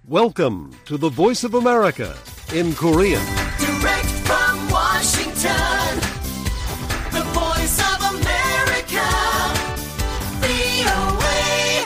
Welcome to the Voice of America in Korean. Direct from Washington, the Voice of America, VOA.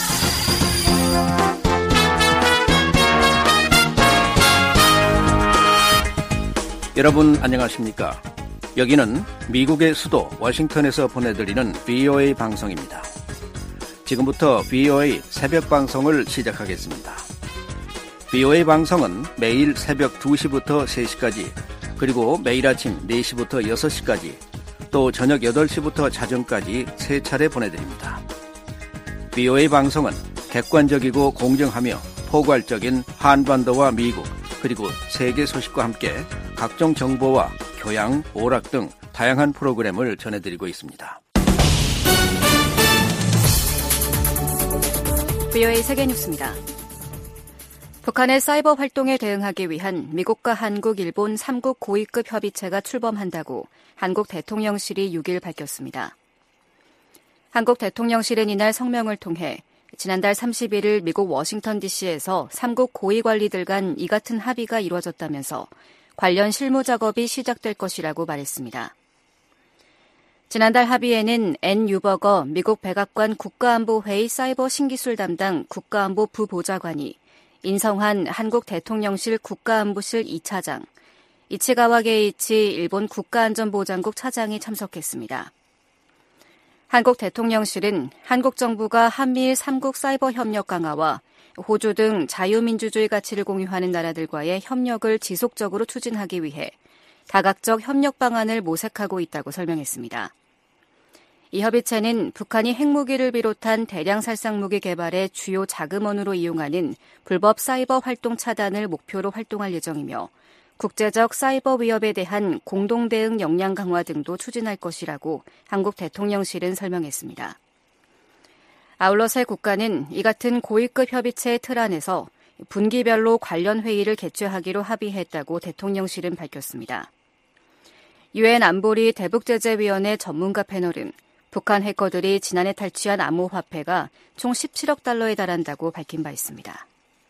여러분 안녕하십니까? 여기는 미국의 수도 워싱턴에서 보내드리는 VOA 방송입니다. 지금부터 VOA 새벽 방송을 시작하겠습니다. VOA 방송은 매일 새벽 2시부터 3시까지, 그리고 매일 아침 4시부터 6시까지, 또 저녁 8시부터 자정까지 3차례 보내드립니다. VOA 방송은 객관적이고 공정하며 포괄적인 한반도와 미국, 그리고 세계 소식과 함께 각종 정보와 교양, 오락 등 다양한 프로그램을 전해드리고 있습니다. VOA 세계뉴스입니다. 북한의 사이버 활동에 대응하기 위한 미국과 한국, 일본 3국 고위급 협의체가 출범한다고 한국 대통령실이 6일 밝혔습니다. 한국 대통령실은 이날 성명을 통해 지난달 31일 미국 워싱턴 DC에서 3국 고위 관리들 간 이 같은 합의가 이루어졌다면서 관련 실무 작업이 시작될 것이라고 말했습니다. 지난달 합의에는 앤 유버거 미국 백악관 국가안보회의 사이버 신기술 담당 국가안보 부보좌관이, 인성한 한국 대통령실 국가안보실 2차장, 이치가와 게이치 일본 국가안전보장국 차장이 참석했습니다. 한국 대통령실은 한국 정부가 한미일 3국 사이버 협력 강화와 호주 등 자유민주주의 가치를 공유하는 나라들과의 협력을 지속적으로 추진하기 위해 다각적 협력 방안을 모색하고 있다고 설명했습니다. 이 협의체는 북한이 핵무기를 비롯한 대량 살상무기 개발의 주요 자금원으로 이용하는 불법 사이버 활동 차단을 목표로 활동할 예정이며, 국제적 사이버 위협에 대한 공동 대응 역량 강화 등도 추진할 것이라고 한국 대통령실은 설명했습니다. 아울러 세 국가는 이 같은 고위급 협의체의 틀 안에서 분기별로 관련 회의를 개최하기로 합의했다고 대통령실은 밝혔습니다. 유엔 안보리 대북제재위원회 전문가 패널은 북한 해커들이 지난해 탈취한 암호화폐가 총 17억 달러에 달한다고 밝힌 바 있습니다.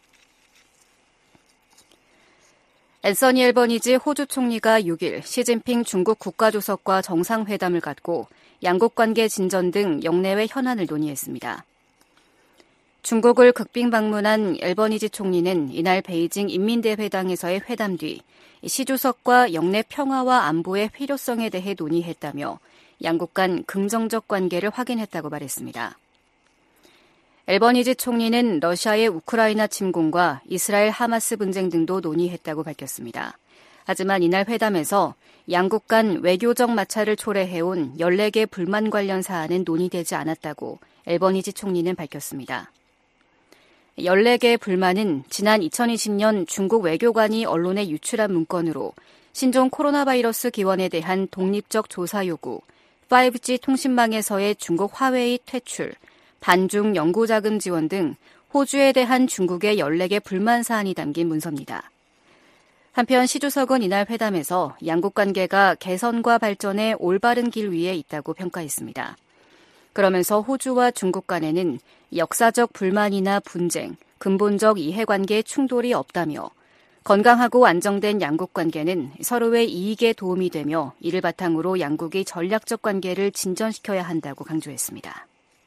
앤서니 앨버니지 호주 총리가 6일 시진핑 중국 국가주석과 정상회담을 갖고 양국 관계 진전 등 영내외 현안을 논의했습니다. 중국을 극빈 방문한 앨버니지 총리는 이날 베이징 인민대회당에서의 회담 뒤 시 주석과 영내 평화와 안보의 필요성에 대해 논의했다며 양국 간 긍정적 관계를 확인했다고 말했습니다. 앨버니지 총리는 러시아의 우크라이나 침공과 이스라엘 하마스 분쟁 등도 논의했다고 밝혔습니다. 하지만 이날 회담에서 양국 간 외교적 마찰을 초래해온 14개 불만 관련 사안은 논의되지 않았다고 앨버니지 총리는 밝혔습니다. 14개의 불만은 지난 2020년 중국 외교관이 언론에 유출한 문건으로 신종 코로나 바이러스 기원에 대한 독립적 조사 요구, 5G 통신망에서의 중국 화웨이 퇴출, 반중 연구자금 지원 등 호주에 대한 중국의 14개 불만 사안이 담긴 문서입니다. 한편 시 주석은 이날 회담에서 양국 관계가 개선과 발전의 올바른 길 위에 있다고 평가했습니다. 그러면서 호주와 중국 간에는 역사적 불만이나 분쟁, 근본적 이해관계의 충돌이 없다며, 건강하고 안정된 양국 관계는 서로의 이익에 도움이 되며 이를 바탕으로 양국이 전략적 관계를 진전시켜야 한다고 강조했습니다.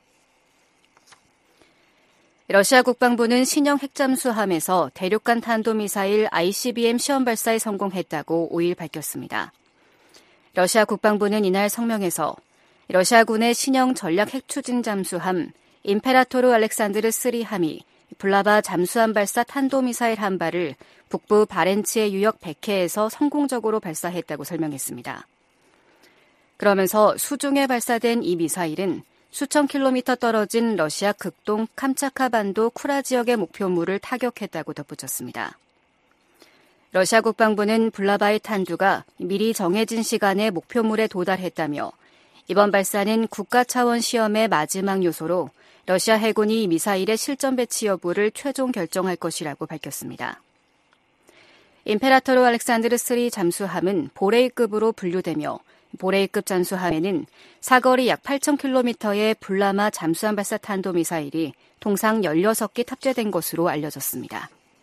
러시아 국방부는 신형 핵잠수함에서 대륙간 탄도미사일 ICBM 시험 발사에 성공했다고 5일 밝혔습니다. 러시아 국방부는 이날 성명에서 러시아군의 신형 전략 핵추진 잠수함 임페라토르 알렉산드르 3함이 블라바 잠수함 발사 탄도미사일 한 발을 북부 바렌츠의 유역 100해에서 성공적으로 발사했다고 설명했습니다. 그러면서 수중에 발사된 이 미사일은 수천 킬로미터 떨어진 러시아 극동 캄차카 반도 쿠라 지역의 목표물을 타격했다고 덧붙였습니다. 러시아 국방부는 블라바의 탄두가 미리 정해진 시간에 목표물에 도달했다며, 이번 발사는 국가 차원 시험의 마지막 요소로 러시아 해군이 미사일의 실전 배치 여부를 최종 결정할 것이라고 밝혔습니다. 임페라토르 알렉산드르 3 잠수함은 보레이급으로 분류되며, 보레이급 잠수함에는 사거리 약 8,000km의 블라마 잠수함 발사 탄도미사일이 통상 16기 탑재된 것으로 알려졌습니다.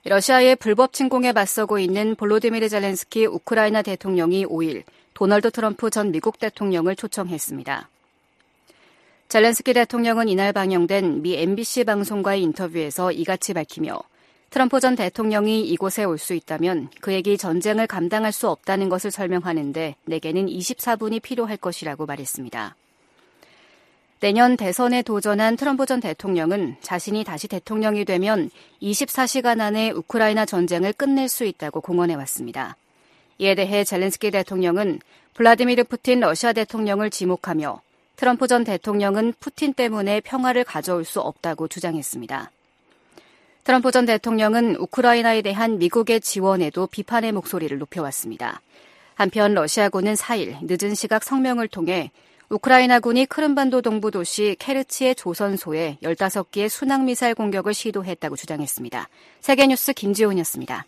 러시아의 불법 침공에 맞서고 있는 볼로디미르 젤렌스키 우크라이나 대통령이 5일 도널드 트럼프 전 미국 대통령을 초청했습니다. 젤렌스키 대통령은 이날 방영된 미 MBC 방송과의 인터뷰에서 이같이 밝히며 트럼프 전 대통령이 이곳에 올 수 있다면 그에게 전쟁을 감당할 수 없다는 것을 설명하는데 내게는 24분이 필요할 것이라고 말했습니다. 내년 대선에 도전한 트럼프 전 대통령은 자신이 다시 대통령이 되면 24시간 안에 우크라이나 전쟁을 끝낼 수 있다고 공언해왔습니다. 이에 대해 젤렌스키 대통령은 블라디미르 푸틴 러시아 대통령을 지목하며 트럼프 전 대통령은 푸틴 때문에 평화를 가져올 수 없다고 주장했습니다. 트럼프 전 대통령은 우크라이나에 대한 미국의 지원에도 비판의 목소리를 높여왔습니다. 한편 러시아군은 4일 늦은 시각 성명을 통해 우크라이나군이 크림반도 동부 도시 케르치의 조선소에 15개의 순항미사일 공격을 시도했다고 주장했습니다. 세계뉴스 김지훈이었습니다.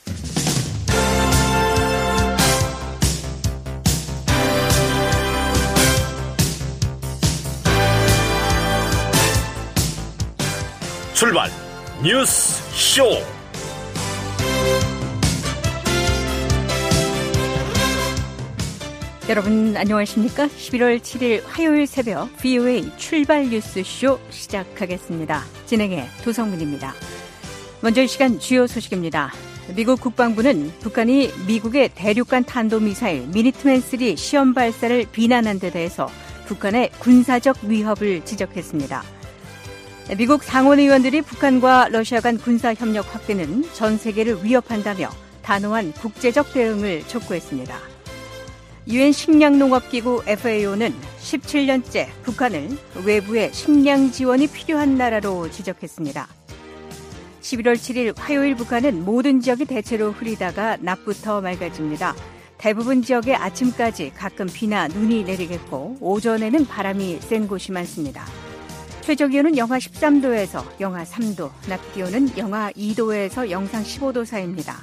출발 뉴스 쇼. 여러분 안녕하십니까? 11월 7일 화요일 새벽 VOA 출발 뉴스쇼 시작하겠습니다. 진행의 도성문입니다. 먼저 이 시간 주요 소식입니다. 미국 국방부는 북한이 미국의 대륙간 탄도미사일 미니트맨3 시험 발사를 비난한 데 대해서 북한의 군사적 위협을 지적했습니다. 미국 상원 의원들이 북한과 러시아 간 군사협력 확대는 전 세계를 위협한다며 단호한 국제적 대응을 촉구했습니다. 유엔 식량농업기구 FAO는 17년째 북한을 외부의 식량 지원이 필요한 나라로 지적했습니다. 11월 7일 화요일 북한은 모든 지역이 대체로 흐리다가 낮부터 맑아집니다. 대부분 지역에 아침까지 가끔 비나 눈이 내리겠고 오전에는 바람이 센 곳이 많습니다. 최저기온은 영하 13도에서 영하 3도, 낮 기온은 영하 2도에서 영상 15도 사이입니다.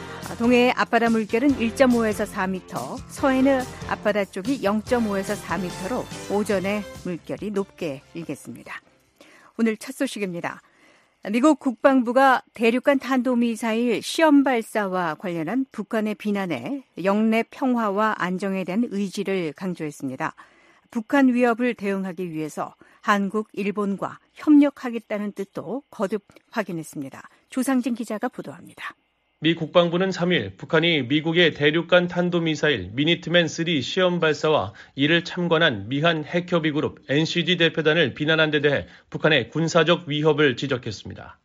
동해의 앞바다 물결은 1.5에서 4m, 서해는 앞바다 쪽이 0.5에서 4m로 오전에 물결이 높게 일겠습니다. 오늘 첫 소식입니다. 미국 국방부가 대륙간 탄도미사일 시험 발사와 관련한 북한의 비난에 영내 평화와 안정에 대한 의지를 강조했습니다. 북한 위협을 대응하기 위해서 한국, 일본과 협력하겠다는 뜻도 거듭 확인했습니다. 조상진 기자가 보도합니다. 미 국방부는 3일 북한이 미국의 대륙간 탄도미사일 미니트맨3 시험 발사와 이를 참관한 미한 핵협의 그룹 NCG 대표단을 비난한 데 대해 북한의 군사적 위협을 지적했습니다.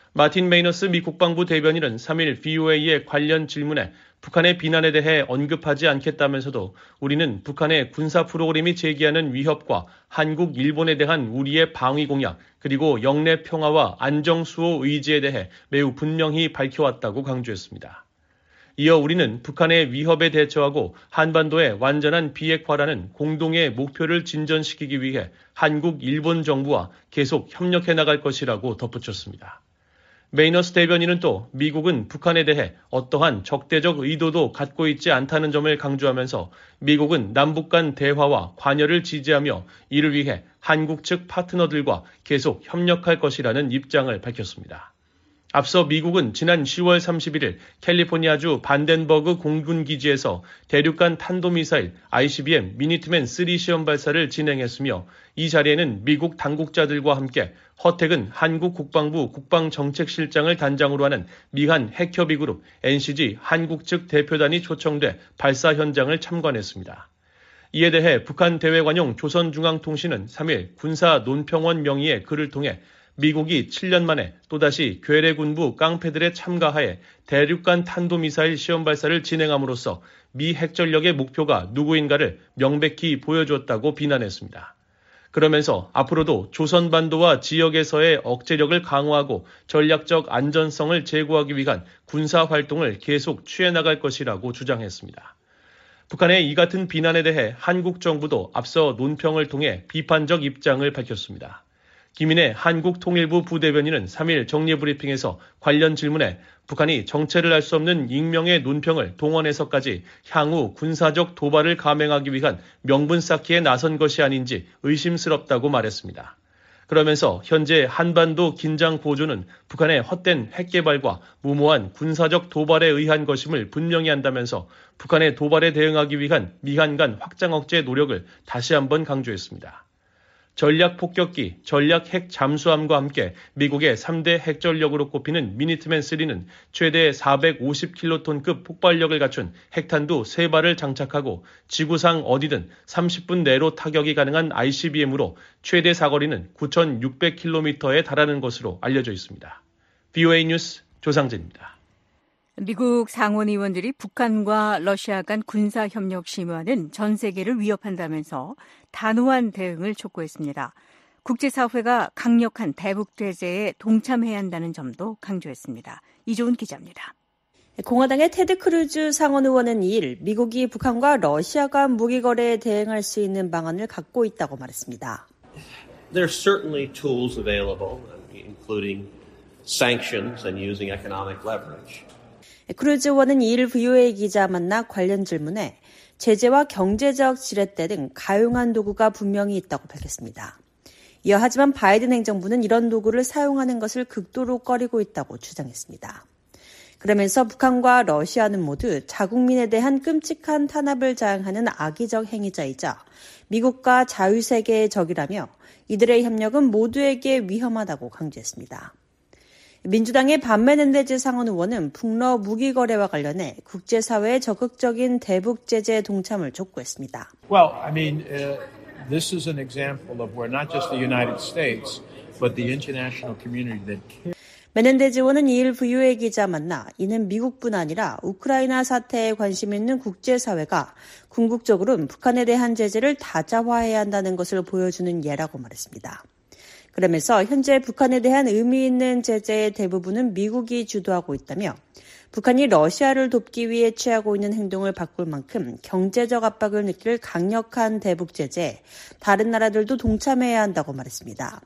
마틴 메이너스 미 국방부 대변인은 3일 VOA의 관련 질문에 북한의 비난에 대해 언급하지 않겠다면서도 우리는 북한의 군사 프로그램이 제기하는 위협과 한국, 일본에 대한 우리의 방위 공약 그리고 영내 평화와 안정 수호 의지에 대해 매우 분명히 밝혀왔다고 강조했습니다. 이어 우리는 북한의 위협에 대처하고 한반도의 완전한 비핵화라는 공동의 목표를 진전시키기 위해 한국, 일본 정부와 계속 협력해 나갈 것이라고 덧붙였습니다. 메이너스 대변인은 또 미국은 북한에 대해 어떠한 적대적 의도도 갖고 있지 않다는 점을 강조하면서 미국은 남북 간 대화와 관여를 지지하며 이를 위해 한국 측 파트너들과 계속 협력할 것이라는 입장을 밝혔습니다. 앞서 미국은 지난 10월 31일 캘리포니아주 반덴버그 공군기지에서 대륙간 탄도미사일 ICBM 미니트맨3 시험 발사를 진행했으며 이 자리에는 미국 당국자들과 함께 허택은 한국 국방부 국방정책실장을 단장으로 하는 미한 핵협의 그룹 NCG 한국 측 대표단이 초청돼 발사 현장을 참관했습니다. 이에 대해 북한 대외관용 조선중앙통신은 3일 군사 논평원 명의의 글을 통해 미국이 7년 만에 또다시 괴뢰군부 깡패들의 참가하에 대륙간 탄도미사일 시험 발사를 진행함으로써 미 핵전력의 목표가 누구인가를 명백히 보여주었다고 비난했습니다. 그러면서 앞으로도 조선반도와 지역에서의 억제력을 강화하고 전략적 안전성을 제고하기 위한 군사활동을 계속 취해나갈 것이라고 주장했습니다. 북한의 이 같은 비난에 대해 한국 정부도 앞서 논평을 통해 비판적 입장을 밝혔습니다. 김인혜 한국통일부 부대변인은 3일 정례브리핑에서 관련 질문에 북한이 정체를 알 수 없는 익명의 논평을 동원해서까지 향후 군사적 도발을 감행하기 위한 명분 쌓기에 나선 것이 아닌지 의심스럽다고 말했습니다. 그러면서 현재 한반도 긴장 고조는 북한의 헛된 핵 개발과 무모한 군사적 도발에 의한 것임을 분명히 한다면서 북한의 도발에 대응하기 위한 미한 간 확장 억제 노력을 다시 한번 강조했습니다. 전략 폭격기, 전략 핵 잠수함과 함께 미국의 3대 핵전력으로 꼽히는 미니트맨 3는 최대 450킬로톤급 폭발력을 갖춘 핵탄두 3발을 장착하고 지구상 어디든 30분 내로 타격이 가능한 ICBM으로 최대 사거리는 9,600km에 달하는 것으로 알려져 있습니다. VOA 뉴스 조상진입니다. 미국 상원 의원들이 북한과 러시아 간 군사협력 심화는 전 세계를 위협한다면서 단호한 대응을 촉구했습니다. 국제사회가 강력한 대북 제재에 동참해야 한다는 점도 강조했습니다. 이조은 기자입니다. 공화당의 테드 크루즈 상원 의원은 2일 미국이 북한과 러시아 간 무기 거래에 대응할 수 있는 방안을 갖고 있다고 말했습니다. There are certainly tools available, including sanctions and using economic leverage. 크루즈 의원은 2일 VOA 기자 만나 관련 질문에 제재와 경제적 지렛대 등 가용한 도구가 분명히 있다고 밝혔습니다. 이어 하지만 바이든 행정부는 이런 도구를 사용하는 것을 극도로 꺼리고 있다고 주장했습니다. 그러면서 북한과 러시아는 모두 자국민에 대한 끔찍한 탄압을 자행하는 악의적 행위자이자 미국과 자유세계의 적이라며 이들의 협력은 모두에게 위험하다고 강조했습니다. 민주당의 반 메넨데즈 상원 의원은 북러 무기 거래와 관련해 국제사회의 적극적인 대북 제재에 동참을 촉구했습니다. Well, I mean, this is an example of where not just the United States, but the international community that cares. 메넨데즈 의원은 2일 VOA 기자 만나 이는 미국뿐 아니라 우크라이나 사태에 관심 있는 국제사회가 궁극적으로는 북한에 대한 제재를 다자화해야 한다는 것을 보여주는 예라고 말했습니다. 그러면서 현재 북한에 대한 의미 있는 제재의 대부분은 미국이 주도하고 있다며 북한이 러시아를 돕기 위해 취하고 있는 행동을 바꿀 만큼 경제적 압박을 느낄 강력한 대북 제재에 다른 나라들도 동참해야 한다고 말했습니다.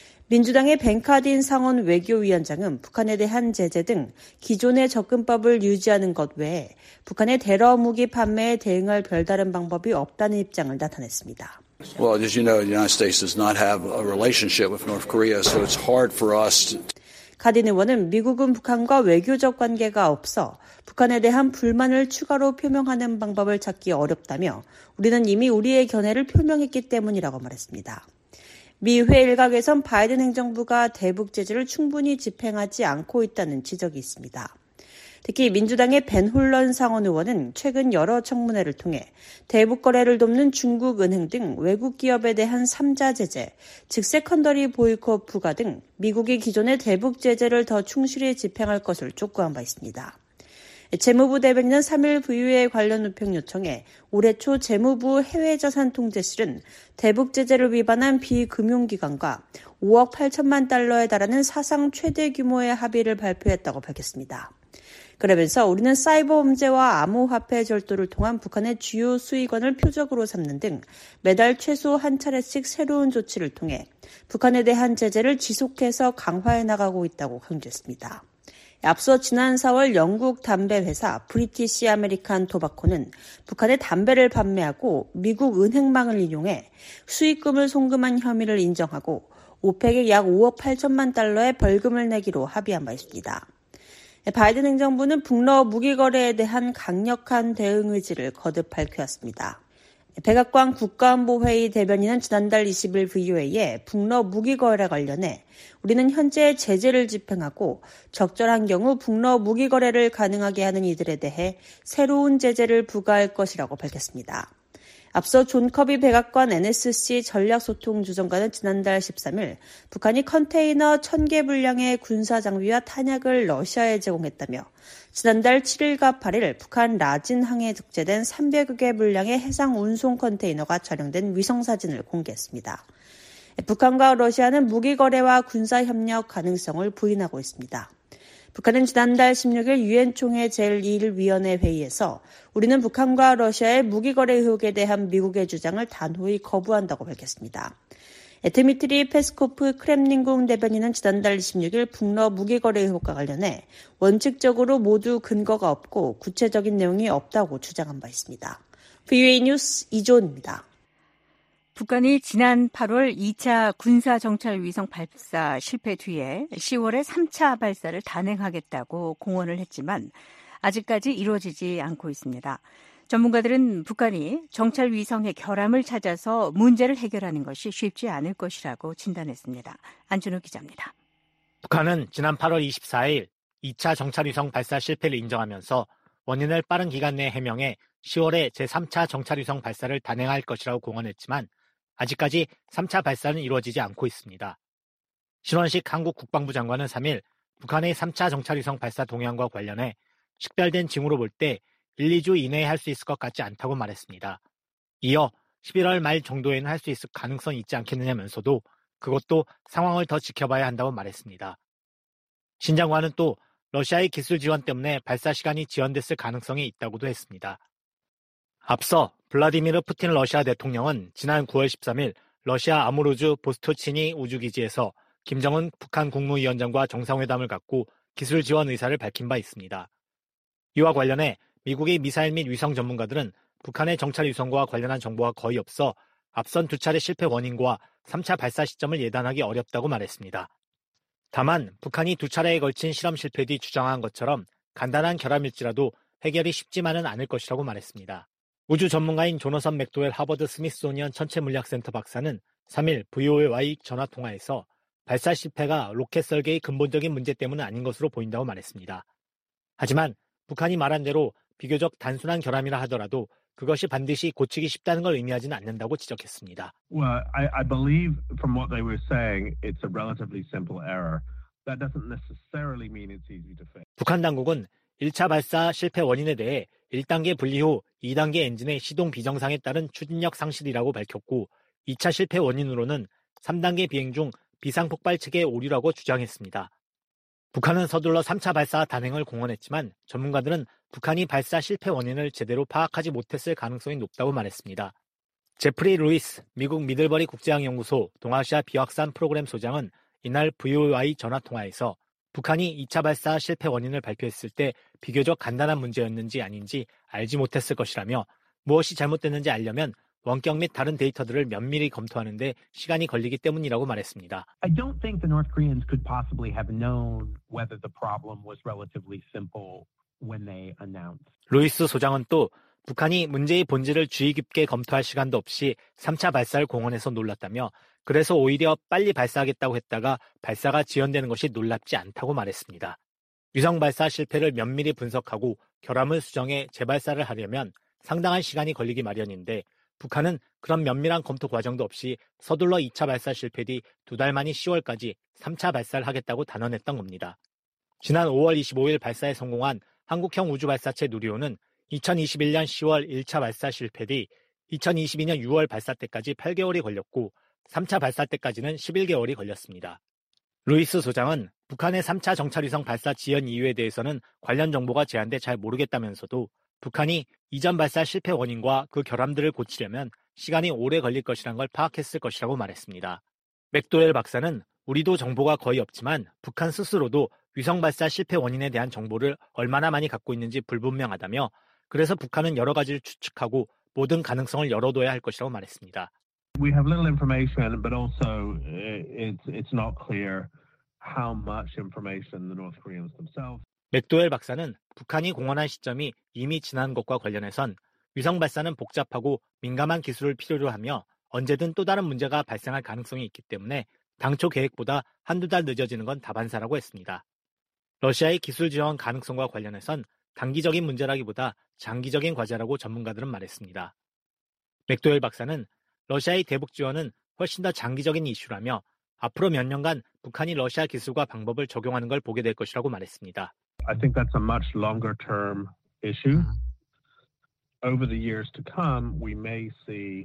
민주당의 벤 카딘 상원 외교위원장은 북한에 대한 제재 등 기존의 접근법을 유지하는 것 외에 북한의 테러 무기 판매에 대응할 별다른 방법이 없다는 입장을 나타냈습니다. Well, as you know, the United States does not have a relationship with North Korea, so it's hard for us to... 카딘 의원은 미국은 북한과 외교적 관계가 없어 북한에 대한 불만을 추가로 표명하는 방법을 찾기 어렵다며 우리는 이미 우리의 견해를 표명했기 때문이라고 말했습니다. 미 의회 일각에선 바이든 행정부가 대북 제재를 충분히 집행하지 않고 있다는 지적이 있습니다. 특히 민주당의 벤 홀런 상원 의원은 최근 여러 청문회를 통해 대북 거래를 돕는 중국 은행 등 외국 기업에 대한 3자 제재, 즉 세컨더리 보이콧 부과 등 미국이 기존의 대북 제재를 더 충실히 집행할 것을 촉구한 바 있습니다. 재무부 대변인은 3일 VOA에 관련 논평 요청에 올해 초 재무부 해외자산 통제실은 대북 제재를 위반한 비금융기관과 5억 8천만 달러에 달하는 사상 최대 규모의 합의를 발표했다고 밝혔습니다. 그러면서 우리는 사이버 범죄와 암호화폐 절도를 통한 북한의 주요 수익원을 표적으로 삼는 등 매달 최소 한 차례씩 새로운 조치를 통해 북한에 대한 제재를 지속해서 강화해 나가고 있다고 강조했습니다. 앞서 지난 4월 영국 담배 회사 브리티시 아메리칸 토바코는 북한에 담배를 판매하고 미국 은행망을 이용해 수익금을 송금한 혐의를 인정하고 오펙에 약 5억 8천만 달러의 벌금을 내기로 합의한 바 있습니다. 바이든 행정부는 북러 무기 거래에 대한 강력한 대응 의지를 거듭 밝혀왔습니다. 백악관 국가안보회의 대변인은 지난달 20일 VOA에 북러 무기 거래 관련해 우리는 현재 제재를 집행하고 적절한 경우 북러 무기 거래를 가능하게 하는 이들에 대해 새로운 제재를 부과할 것이라고 밝혔습니다. 앞서 존 커비 백악관 NSC 전략소통주정관은 지난달 13일 북한이 컨테이너 1000개 분량의 군사장비와 탄약을 러시아에 제공했다며 지난달 7일과 8일 북한 라진 항에 적재된 300여 개 분량의 해상 운송 컨테이너가 촬영된 위성사진을 공개했습니다. 북한과 러시아는 무기 거래와 군사 협력 가능성을 부인하고 있습니다. 북한은 지난달 16일 유엔 총회 제1위원회 회의에서 우리는 북한과 러시아의 무기 거래 의혹에 대한 미국의 주장을 단호히 거부한다고 밝혔습니다. 드미트리 페스코프 크렘린궁 대변인은 지난달 26일 북러 무기 거래 의혹과 관련해 원칙적으로 모두 근거가 없고 구체적인 내용이 없다고 주장한 바 있습니다. VOA 뉴스 이조은입니다. 북한이 지난 8월 2차 군사정찰위성 발사 실패 뒤에 10월에 3차 발사를 단행하겠다고 공언을 했지만 아직까지 이루어지지 않고 있습니다. 전문가들은 북한이 정찰위성의 결함을 찾아서 문제를 해결하는 것이 쉽지 않을 것이라고 진단했습니다. 안준호 기자입니다. 북한은 지난 8월 24일 2차 정찰위성 발사 실패를 인정하면서 원인을 빠른 기간 내에 해명해 10월에 제3차 정찰위성 발사를 단행할 것이라고 공언했지만 아직까지 3차 발사는 이루어지지 않고 있습니다. 신원식 한국 국방부 장관은 3일 북한의 3차 정찰위성 발사 동향과 관련해 식별된 징후로 볼 때 1, 2주 이내에 할 수 있을 것 같지 않다고 말했습니다. 이어 11월 말 정도에는 할 수 있을 가능성이 있지 않겠느냐면서도 그것도 상황을 더 지켜봐야 한다고 말했습니다. 신 장관은 또 러시아의 기술 지원 때문에 발사 시간이 지연됐을 가능성이 있다고도 했습니다. 앞서 블라디미르 푸틴 러시아 대통령은 지난 9월 13일 러시아 아무로즈 보스토치니 우주기지에서 김정은 북한 국무위원장과 정상회담을 갖고 기술 지원 의사를 밝힌 바 있습니다. 이와 관련해 미국의 미사일 및 위성 전문가들은 북한의 정찰 위성과 관련한 정보가 거의 없어 앞선 2차례 실패 원인과 3차 발사 시점을 예단하기 어렵다고 말했습니다. 다만 북한이 2차례에 걸친 실험 실패 뒤 주장한 것처럼 간단한 결함일지라도 해결이 쉽지만은 않을 것이라고 말했습니다. 우주 전문가인 조너선 맥도웰 하버드 스미소니언 천체물리학센터 박사는 3일 VOA 전화통화에서 발사 실패가 로켓 설계의 근본적인 문제 때문은 아닌 것으로 보인다고 말했습니다. 하지만 북한이 말한 대로 비교적 단순한 결함이라 하더라도 그것이 반드시 고치기 쉽다는 걸 의미하지는 않는다고 지적했습니다. Well, I believe from what they were saying, it's a relatively simple error. That doesn't necessarily mean it's easy to fix. 북한 당국은 1차 발사 실패 원인에 대해 1단계 분리 후 2단계 엔진의 시동 비정상에 따른 추진력 상실이라고 밝혔고 2차 실패 원인으로는 3단계 비행 중 비상폭발 체계 오류라고 주장했습니다. 북한은 서둘러 3차 발사 단행을 공언했지만 전문가들은 북한이 발사 실패 원인을 제대로 파악하지 못했을 가능성이 높다고 말했습니다. 제프리 루이스 미국 미들버리 국제항연구소 동아시아 비확산 프로그램 소장은 이날 VOA 전화통화에서 북한이 2차 발사 실패 원인을 발표했을 때 비교적 간단한 문제였는지 아닌지 알지 못했을 것이라며 무엇이 잘못됐는지 알려면 원격 및 다른 데이터들을 면밀히 검토하는 데 시간이 걸리기 때문이라고 말했습니다. I don't think the North Koreans could possibly have known whether the problem was relatively simple when they announced. 루이스 소장은 또 북한이 문제의 본질을 주의 깊게 검토할 시간도 없이 3차 발사를 공언해서 놀랐다며 그래서 오히려 빨리 발사하겠다고 했다가 발사가 지연되는 것이 놀랍지 않다고 말했습니다. 위성 발사 실패를 면밀히 분석하고 결함을 수정해 재발사를 하려면 상당한 시간이 걸리기 마련인데 북한은 그런 면밀한 검토 과정도 없이 서둘러 2차 발사 실패 뒤 2달 만인 10월까지 3차 발사를 하겠다고 단언했던 겁니다. 지난 5월 25일 발사에 성공한 한국형 우주발사체 누리호는 2021년 10월 1차 발사 실패 뒤 2022년 6월 발사 때까지 8개월이 걸렸고 3차 발사 때까지는 11개월이 걸렸습니다. 루이스 소장은 북한의 3차 정찰위성 발사 지연 이유에 대해서는 관련 정보가 제한돼 잘 모르겠다면서도 북한이 이전 발사 실패 원인과 그 결함들을 고치려면 시간이 오래 걸릴 것이란 걸 파악했을 것이라고 말했습니다. 맥도웰 박사는 우리도 정보가 거의 없지만 북한 스스로도 위성 발사 실패 원인에 대한 정보를 얼마나 많이 갖고 있는지 불분명하다며 그래서 북한은 여러 가지를 추측하고 모든 가능성을 열어둬야 할 것이라고 말했습니다. We have little information, but also it's not clear how much information the North Koreans themselves. 맥도웰 박사는 북한이 공언한 시점이 이미 지난 것과 관련해선 위성 발사는 복잡하고 민감한 기술을 필요로 하며 언제든 또 다른 문제가 발생할 가능성이 있기 때문에 당초 계획보다 한두 달 늦어지는 건 다반사라고 했습니다. 러시아의 기술 지원 가능성과 관련해선 단기적인 문제라기보다 장기적인 과제라고 전문가들은 말했습니다. 맥도웰 박사는 러시아의 대북 지원은 훨씬 더 장기적인 이슈라며 앞으로 몇 년간 북한이 러시아 기술과 방법을 적용하는 걸 보게 될 것이라고 말했습니다. I think that's a much longer term issue. Over the years to come, we may see.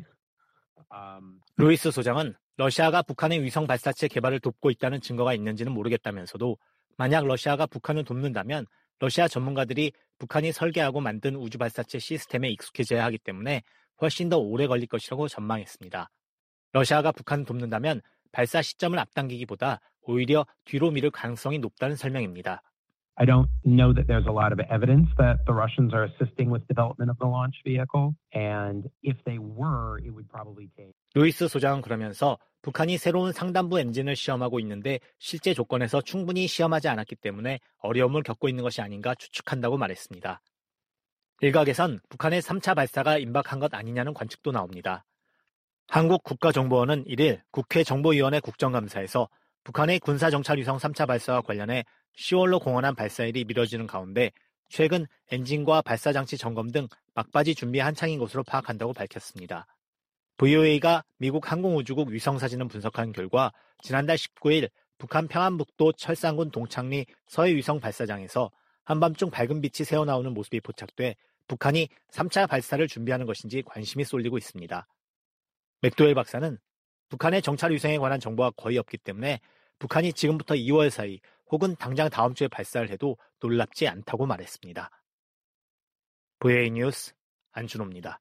루이스 소장은 러시아가 북한의 위성 발사체 개발을 돕고 있다는 증거가 있는지는 모르겠다면서도 만약 러시아가 북한을 돕는다면 러시아 전문가들이 북한이 설계하고 만든 우주 발사체 시스템에 익숙해져야 하기 때문에 훨씬 더 오래 걸릴 것이라고 전망했습니다. 러시아가 북한을 돕는다면 발사 시점을 앞당기기보다 오히려 뒤로 미룰 가능성이 높다는 설명입니다. I don't know that there's a lot of evidence that the Russians are assisting with development of the launch vehicle. And if they were, it would probably take. 루이스 소장은 그러면서 북한이 새로운 상단부 엔진을 시험하고 있는데 실제 조건에서 충분히 시험하지 않았기 때문에 어려움을 겪고 있는 것이 아닌가 추측한다고 말했습니다. 일각에선 북한의 3차 발사가 임박한 것 아니냐는 관측도 나옵니다. 한국 국가정보원은 1일 국회 정보위원회 국정감사에서 북한의 군사정찰위성 3차 발사와 관련해 10월로 공언한 발사일이 미뤄지는 가운데 최근 엔진과 발사장치 점검 등 막바지 준비 한창인 것으로 파악한다고 밝혔습니다. VOA가 미국 항공우주국 위성사진을 분석한 결과 지난달 19일 북한 평안북도 철산군 동창리 서해위성 발사장에서 한밤중 밝은 빛이 새어나오는 모습이 포착돼 북한이 3차 발사를 준비하는 것인지 관심이 쏠리고 있습니다. 맥도웰 박사는 북한의 정찰위성에 관한 정보가 거의 없기 때문에 북한이 지금부터 2월 사이 혹은 당장 다음 주에 발사를 해도 놀랍지 않다고 말했습니다. VOA 뉴스 안준호입니다.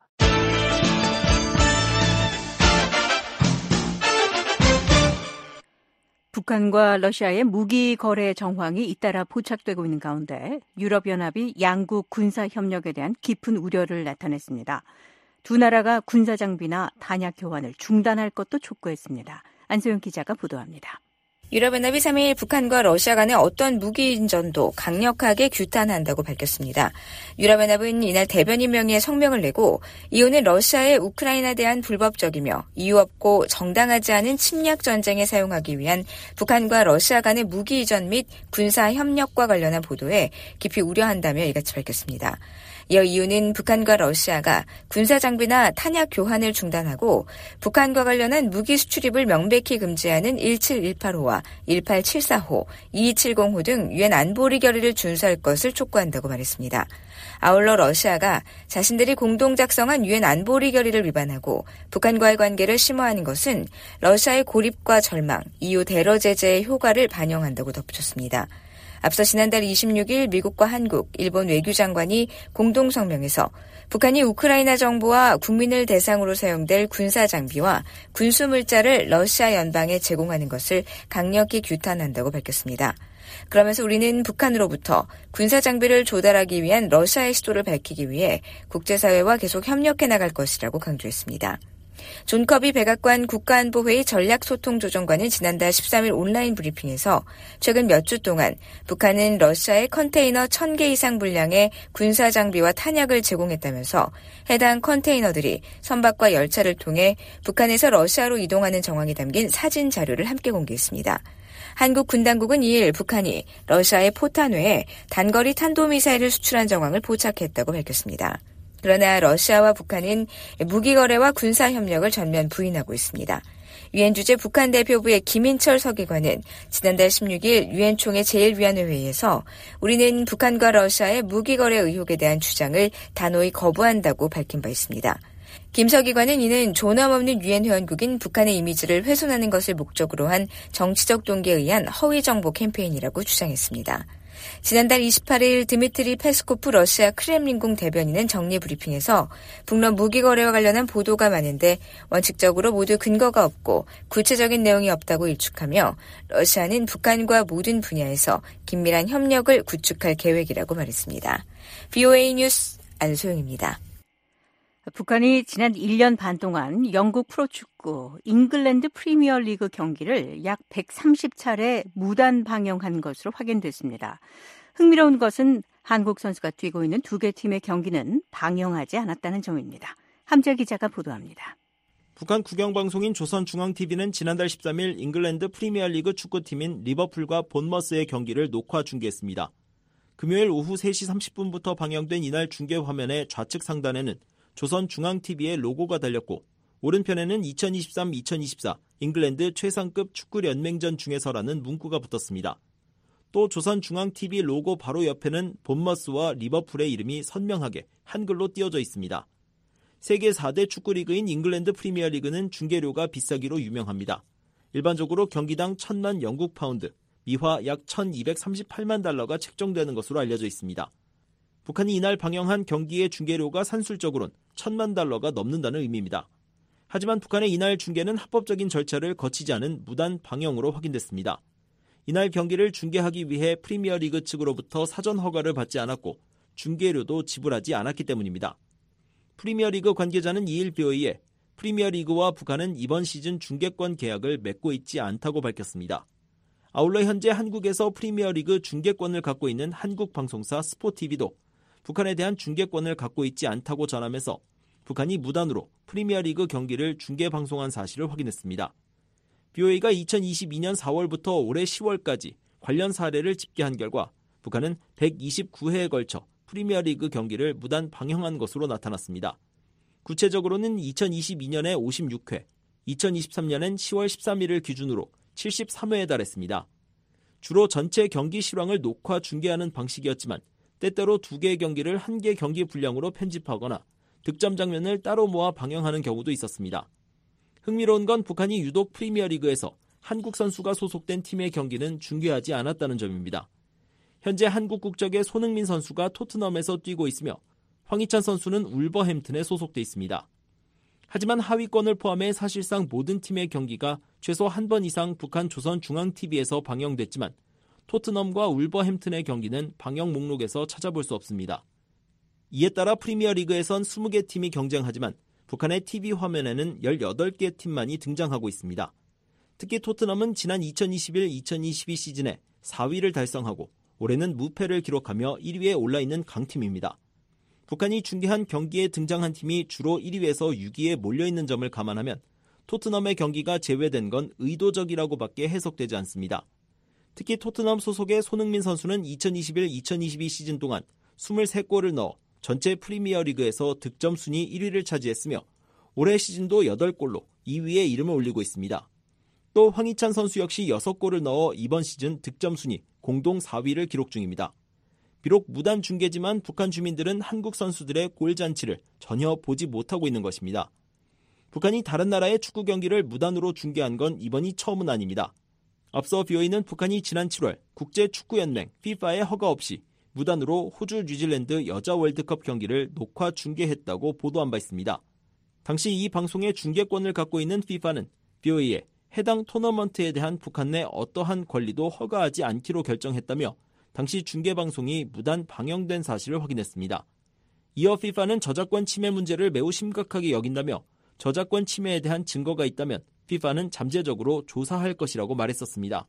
북한과 러시아의 무기 거래 정황이 잇따라 포착되고 있는 가운데 유럽연합이 양국 군사 협력에 대한 깊은 우려를 나타냈습니다. 두 나라가 군사 장비나 탄약 교환을 중단할 것도 촉구했습니다. 안소영 기자가 보도합니다. 유럽연합이 3일 북한과 러시아 간의 어떤 무기 인전도 강력하게 규탄한다고 밝혔습니다. 유럽연합은 이날 대변인 명의의 성명을 내고 이오는 러시아의 우크라이나에 대한 불법적이며 이유 없고 정당하지 않은 침략 전쟁에 사용하기 위한 북한과 러시아 간의 무기 이전 및 군사 협력과 관련한 보도에 깊이 우려한다며 이같이 밝혔습니다. 이어 이유는 북한과 러시아가 군사 장비나 탄약 교환을 중단하고 북한과 관련한 무기 수출입을 명백히 금지하는 17185와 1874호, 2270호 등 유엔 안보리 결의를 준수할 것을 촉구한다고 말했습니다. 아울러 러시아가 자신들이 공동 작성한 유엔 안보리 결의를 위반하고 북한과의 관계를 심화하는 것은 러시아의 고립과 절망, 이후 대러 제재의 효과를 반영한다고 덧붙였습니다. 앞서 지난달 26일 미국과 한국, 일본 외교장관이 공동 성명에서 북한이 우크라이나 정부와 국민을 대상으로 사용될 군사 장비와 군수 물자를 러시아 연방에 제공하는 것을 강력히 규탄한다고 밝혔습니다. 그러면서 우리는 북한으로부터 군사 장비를 조달하기 위한 러시아의 시도를 밝히기 위해 국제사회와 계속 협력해 나갈 것이라고 강조했습니다. 존 커비 백악관 국가안보회의 전략소통조정관은 지난달 13일 온라인 브리핑에서 최근 몇 주 동안 북한은 러시아에 컨테이너 1000개 이상 분량의 군사 장비와 탄약을 제공했다면서 해당 컨테이너들이 선박과 열차를 통해 북한에서 러시아로 이동하는 정황이 담긴 사진 자료를 함께 공개했습니다. 한국 군당국은 2일 북한이 러시아의 포탄회에 단거리 탄도미사일을 수출한 정황을 포착했다고 밝혔습니다. 그러나 러시아와 북한은 무기 거래와 군사 협력을 전면 부인하고 있습니다. 유엔 주재 북한 대표부의 김인철 서기관은 지난달 16일 유엔 총회 제1위원회 회의에서 우리는 북한과 러시아의 무기 거래 의혹에 대한 주장을 단호히 거부한다고 밝힌 바 있습니다. 김 서기관은 이는 존엄없는 유엔 회원국인 북한의 이미지를 훼손하는 것을 목적으로 한 정치적 동기에 의한 허위 정보 캠페인이라고 주장했습니다. 지난달 28일 드미트리 페스코프 러시아 크렘린궁 대변인은 정례 브리핑에서 북러 무기 거래와 관련한 보도가 많은데 원칙적으로 모두 근거가 없고 구체적인 내용이 없다고 일축하며 러시아는 북한과 모든 분야에서 긴밀한 협력을 구축할 계획이라고 말했습니다. VOA 뉴스 안소영입니다. 북한이 지난 1년 반 동안 영국 프로축구 잉글랜드 프리미어리그 경기를 약 130차례 무단 방영한 것으로 확인됐습니다. 흥미로운 것은 한국 선수가 뛰고 있는 두 개 팀의 경기는 방영하지 않았다는 점입니다. 함재 기자가 보도합니다. 북한 국영방송인 조선중앙TV는 지난달 13일 잉글랜드 프리미어리그 축구팀인 리버풀과 본머스의 경기를 녹화 중계했습니다. 금요일 오후 3시 30분부터 방영된 이날 중계 화면의 좌측 상단에는 조선중앙TV의 로고가 달렸고 오른편에는 2023-2024 잉글랜드 최상급 축구연맹전 중에서라는 문구가 붙었습니다. 또 조선중앙TV 로고 바로 옆에는 본머스와 리버풀의 이름이 선명하게 한글로 띄어져 있습니다. 세계 4대 축구리그인 잉글랜드 프리미어리그는 중계료가 비싸기로 유명합니다. 일반적으로 경기당 1,000만 영국 파운드, 미화 약 1,238만 달러가 책정되는 것으로 알려져 있습니다. 북한이 이날 방영한 경기의 중계료가 산술적으로는 1,000만 달러가 넘는다는 의미입니다. 하지만 북한의 이날 중계는 합법적인 절차를 거치지 않은 무단 방영으로 확인됐습니다. 이날 경기를 중계하기 위해 프리미어리그 측으로부터 사전 허가를 받지 않았고 중계료도 지불하지 않았기 때문입니다. 프리미어리그 관계자는 2일 BOA에 프리미어리그와 북한은 이번 시즌 중계권 계약을 맺고 있지 않다고 밝혔습니다. 아울러 현재 한국에서 프리미어리그 중계권을 갖고 있는 한국 방송사 스포티비도 북한에 대한 중계권을 갖고 있지 않다고 전하면서 북한이 무단으로 프리미어리그 경기를 중계 방송한 사실을 확인했습니다. BOA가 2022년 4월부터 올해 10월까지 관련 사례를 집계한 결과 북한은 129회에 걸쳐 프리미어리그 경기를 무단 방영한 것으로 나타났습니다. 구체적으로는 2022년에 56회, 2023년엔 10월 13일을 기준으로 73회에 달했습니다. 주로 전체 경기 실황을 녹화 중계하는 방식이었지만 때때로 2개의 경기를 1개 경기 분량으로 편집하거나 득점 장면을 따로 모아 방영하는 경우도 있었습니다. 흥미로운 건 북한이 유독 프리미어리그에서 한국 선수가 소속된 팀의 경기는 중계하지 않았다는 점입니다. 현재 한국 국적의 손흥민 선수가 토트넘에서 뛰고 있으며 황희찬 선수는 울버햄튼에 소속돼 있습니다. 하지만 하위권을 포함해 사실상 모든 팀의 경기가 최소 한 번 이상 북한 조선중앙TV에서 방영됐지만 토트넘과 울버햄튼의 경기는 방영 목록에서 찾아볼 수 없습니다. 이에 따라 프리미어리그에선 20개 팀이 경쟁하지만 북한의 TV 화면에는 18개 팀만이 등장하고 있습니다. 특히 토트넘은 지난 2021-2022 시즌에 4위를 달성하고 올해는 무패를 기록하며 1위에 올라있는 강팀입니다. 북한이 중계한 경기에 등장한 팀이 주로 1위에서 6위에 몰려있는 점을 감안하면 토트넘의 경기가 제외된 건 의도적이라고밖에 해석되지 않습니다. 특히 토트넘 소속의 손흥민 선수는 2021-2022 시즌 동안 23골을 넣어 전체 프리미어리그에서 득점 순위 1위를 차지했으며 올해 시즌도 8골로 2위에 이름을 올리고 있습니다. 또 황희찬 선수 역시 6골을 넣어 이번 시즌 득점 순위 공동 4위를 기록 중입니다. 비록 무단 중계지만 북한 주민들은 한국 선수들의 골잔치를 전혀 보지 못하고 있는 것입니다. 북한이 다른 나라의 축구 경기를 무단으로 중계한 건 이번이 처음은 아닙니다. 앞서 BOA는 북한이 지난 7월 국제축구연맹 FIFA의 허가 없이 무단으로 호주 뉴질랜드 여자 월드컵 경기를 녹화 중계했다고 보도한 바 있습니다. 당시 이 방송의 중계권을 갖고 있는 FIFA는 BOA에 해당 토너먼트에 대한 북한 내 어떠한 권리도 허가하지 않기로 결정했다며 당시 중계방송이 무단 방영된 사실을 확인했습니다. 이어 FIFA는 저작권 침해 문제를 매우 심각하게 여긴다며 저작권 침해에 대한 증거가 있다면 FIFA는 잠재적으로 조사할 것이라고 말했었습니다.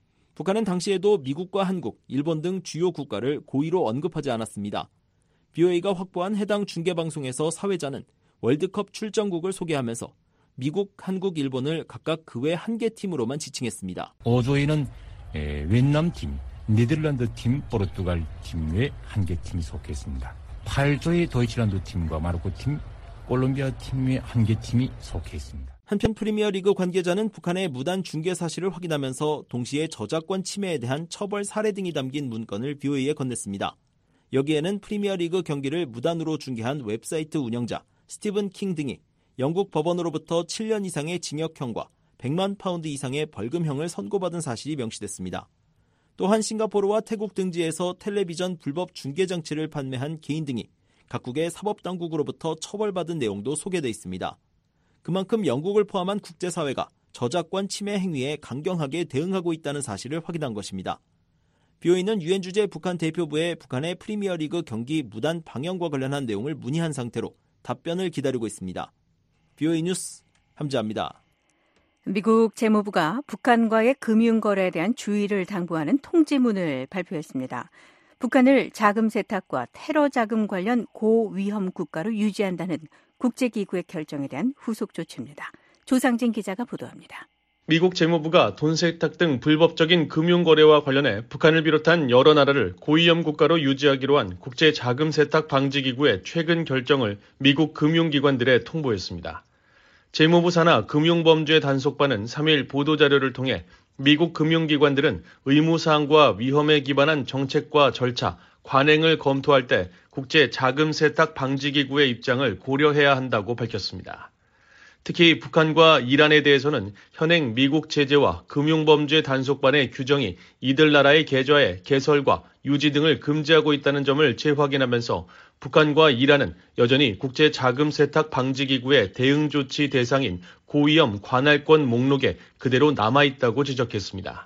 북한은 당시에도 미국과 한국, 일본 등 주요 국가를 고의로 언급하지 않았습니다. BOA가 확보한 해당 중계방송에서 사회자는 월드컵 출전국을 소개하면서 미국, 한국, 일본을 각각 그 외 1개 팀으로만 지칭했습니다. 5조에는 웨트남 팀, 네덜란드 팀, 포르투갈 팀 외 1개 팀이 속해 있습니다. 8조의 도이치란드 팀과 마르코 팀, 콜롬비아 팀 외 1개 팀이 속해 있습니다. 한편 프리미어리그 관계자는 북한의 무단 중계 사실을 확인하면서 동시에 저작권 침해에 대한 처벌 사례 등이 담긴 문건을 BOA에 건넸습니다. 여기에는 프리미어리그 경기를 무단으로 중계한 웹사이트 운영자 스티븐 킹 등이 영국 법원으로부터 7년 이상의 징역형과 100만 파운드 이상의 벌금형을 선고받은 사실이 명시됐습니다. 또한 싱가포르와 태국 등지에서 텔레비전 불법 중계 장치를 판매한 개인 등이 각국의 사법당국으로부터 처벌받은 내용도 소개돼 있습니다. 그만큼 영국을 포함한 국제사회가 저작권 침해 행위에 강경하게 대응하고 있다는 사실을 확인한 것입니다. BOA는 유엔 주재 북한 대표부에 북한의 프리미어리그 경기 무단 방영과 관련한 내용을 문의한 상태로 답변을 기다리고 있습니다. BOA 뉴스 함지아입니다. 미국 재무부가 북한과의 금융거래에 대한 주의를 당부하는 통지문을 발표했습니다. 북한을 자금 세탁과 테러 자금 관련 고위험 국가로 유지한다는 국제기구의 결정에 대한 후속 조치입니다. 조상진 기자가 보도합니다. 미국 재무부가 돈 세탁 등 불법적인 금융거래와 관련해 북한을 비롯한 여러 나라를 고위험 국가로 유지하기로 한 국제자금세탁방지기구의 최근 결정을 미국 금융기관들에 통보했습니다. 재무부 산하 금융범죄 단속반은 3일 보도자료를 통해 미국 금융기관들은 의무사항과 위험에 기반한 정책과 절차, 관행을 검토할 때 국제자금세탁방지기구의 입장을 고려해야 한다고 밝혔습니다. 특히 북한과 이란에 대해서는 현행 미국 제재와 금융범죄 단속반의 규정이 이들 나라의 계좌의 개설과 유지 등을 금지하고 있다는 점을 재확인하면서 북한과 이란은 여전히 국제자금세탁방지기구의 대응조치 대상인 고위험 관할권 목록에 그대로 남아있다고 지적했습니다.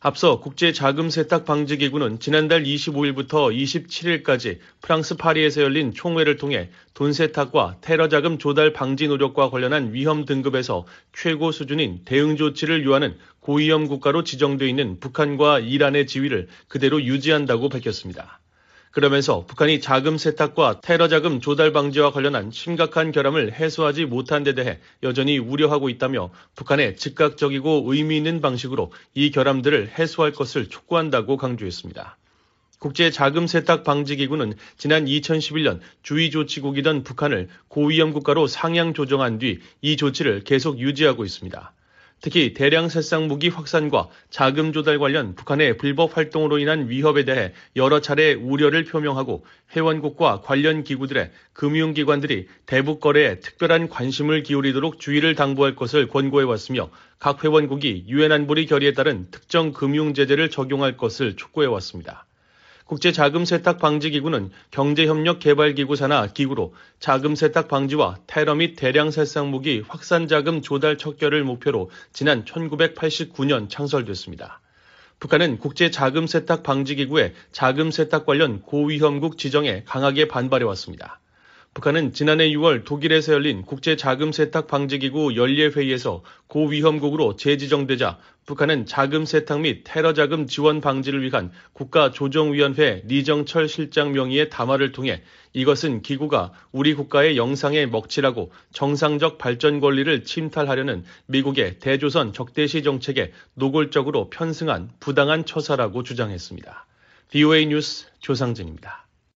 앞서 국제자금세탁방지기구는 지난달 25일부터 27일까지 프랑스 파리에서 열린 총회를 통해 돈세탁과 테러자금 조달 방지 노력과 관련한 위험 등급에서 최고 수준인 대응 조치를 요하는 고위험 국가로 지정돼 있는 북한과 이란의 지위를 그대로 유지한다고 밝혔습니다. 그러면서 북한이 자금 세탁과 테러 자금 조달 방지와 관련한 심각한 결함을 해소하지 못한 데 대해 여전히 우려하고 있다며 북한에 즉각적이고 의미 있는 방식으로 이 결함들을 해소할 것을 촉구한다고 강조했습니다. 국제자금세탁방지기구는 지난 2011년 주의조치국이던 북한을 고위험 국가로 상향 조정한 뒤 이 조치를 계속 유지하고 있습니다. 특히 대량 살상 무기 확산과 자금 조달 관련 북한의 불법 활동으로 인한 위협에 대해 여러 차례 우려를 표명하고 회원국과 관련 기구들의 금융기관들이 대북 거래에 특별한 관심을 기울이도록 주의를 당부할 것을 권고해왔으며 각 회원국이 유엔 안보리 결의에 따른 특정 금융 제재를 적용할 것을 촉구해왔습니다. 국제자금세탁방지기구는 경제협력개발기구 산하 기구로 자금세탁 방지와 테러 및 대량살상무기 확산자금 조달 척결을 목표로 지난 1989년 창설됐습니다. 북한은 국제자금세탁방지기구의 자금세탁 관련 고위험국 지정에 강하게 반발해왔습니다. 북한은 지난해 6월 독일에서 열린 국제자금세탁방지기구 연례회의에서 고위험국으로 재지정되자 북한은 자금세탁 및 테러자금 지원 방지를 위한 국가조정위원회 리정철 실장 명의의 담화를 통해 이것은 기구가 우리 국가의 영상에 먹칠하고 정상적 발전 권리를 침탈하려는 미국의 대조선 적대시 정책에 노골적으로 편승한 부당한 처사라고 주장했습니다. VOA 뉴스 조상진입니다.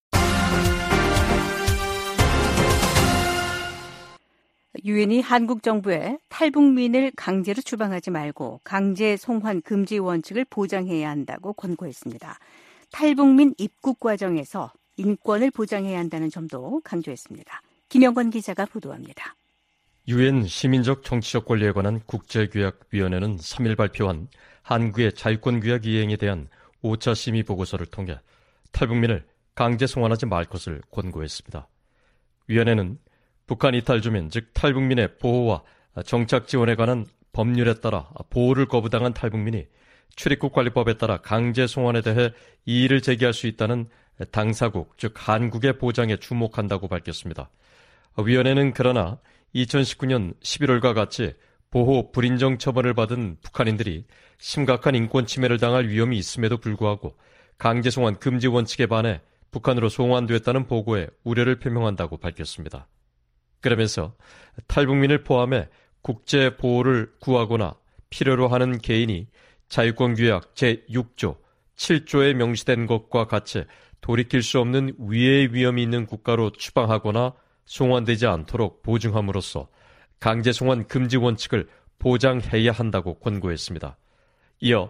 유엔이 한국 정부에 탈북민을 강제로 추방하지 말고 강제 송환 금지 원칙을 보장해야 한다고 권고했습니다. 탈북민 입국 과정에서 인권을 보장해야 한다는 점도 강조했습니다. 김영권 기자가 보도합니다. 유엔 시민적 정치적 권리에 관한 국제규약위원회는 3일 발표한 한국의 자유권규약 이행에 대한 5차 심의 보고서를 통해 탈북민을 강제 송환하지 말 것을 권고했습니다. 위원회는 북한 이탈 주민, 즉 탈북민의 보호와 정착 지원에 관한 법률에 따라 보호를 거부당한 탈북민이 출입국관리법에 따라 강제 송환에 대해 이의를 제기할 수 있다는 당사국, 즉 한국의 보장에 주목한다고 밝혔습니다. 위원회는 그러나 2019년 11월과 같이 보호 불인정 처벌을 받은 북한인들이 심각한 인권 침해를 당할 위험이 있음에도 불구하고 강제 송환 금지 원칙에 반해 북한으로 송환됐다는 보고에 우려를 표명한다고 밝혔습니다. 그러면서 탈북민을 포함해 국제 보호를 구하거나 필요로 하는 개인이 자유권규약 제6조, 7조에 명시된 것과 같이 돌이킬 수 없는 위해의 위험이 있는 국가로 추방하거나 송환되지 않도록 보증함으로써 강제 송환 금지 원칙을 보장해야 한다고 권고했습니다. 이어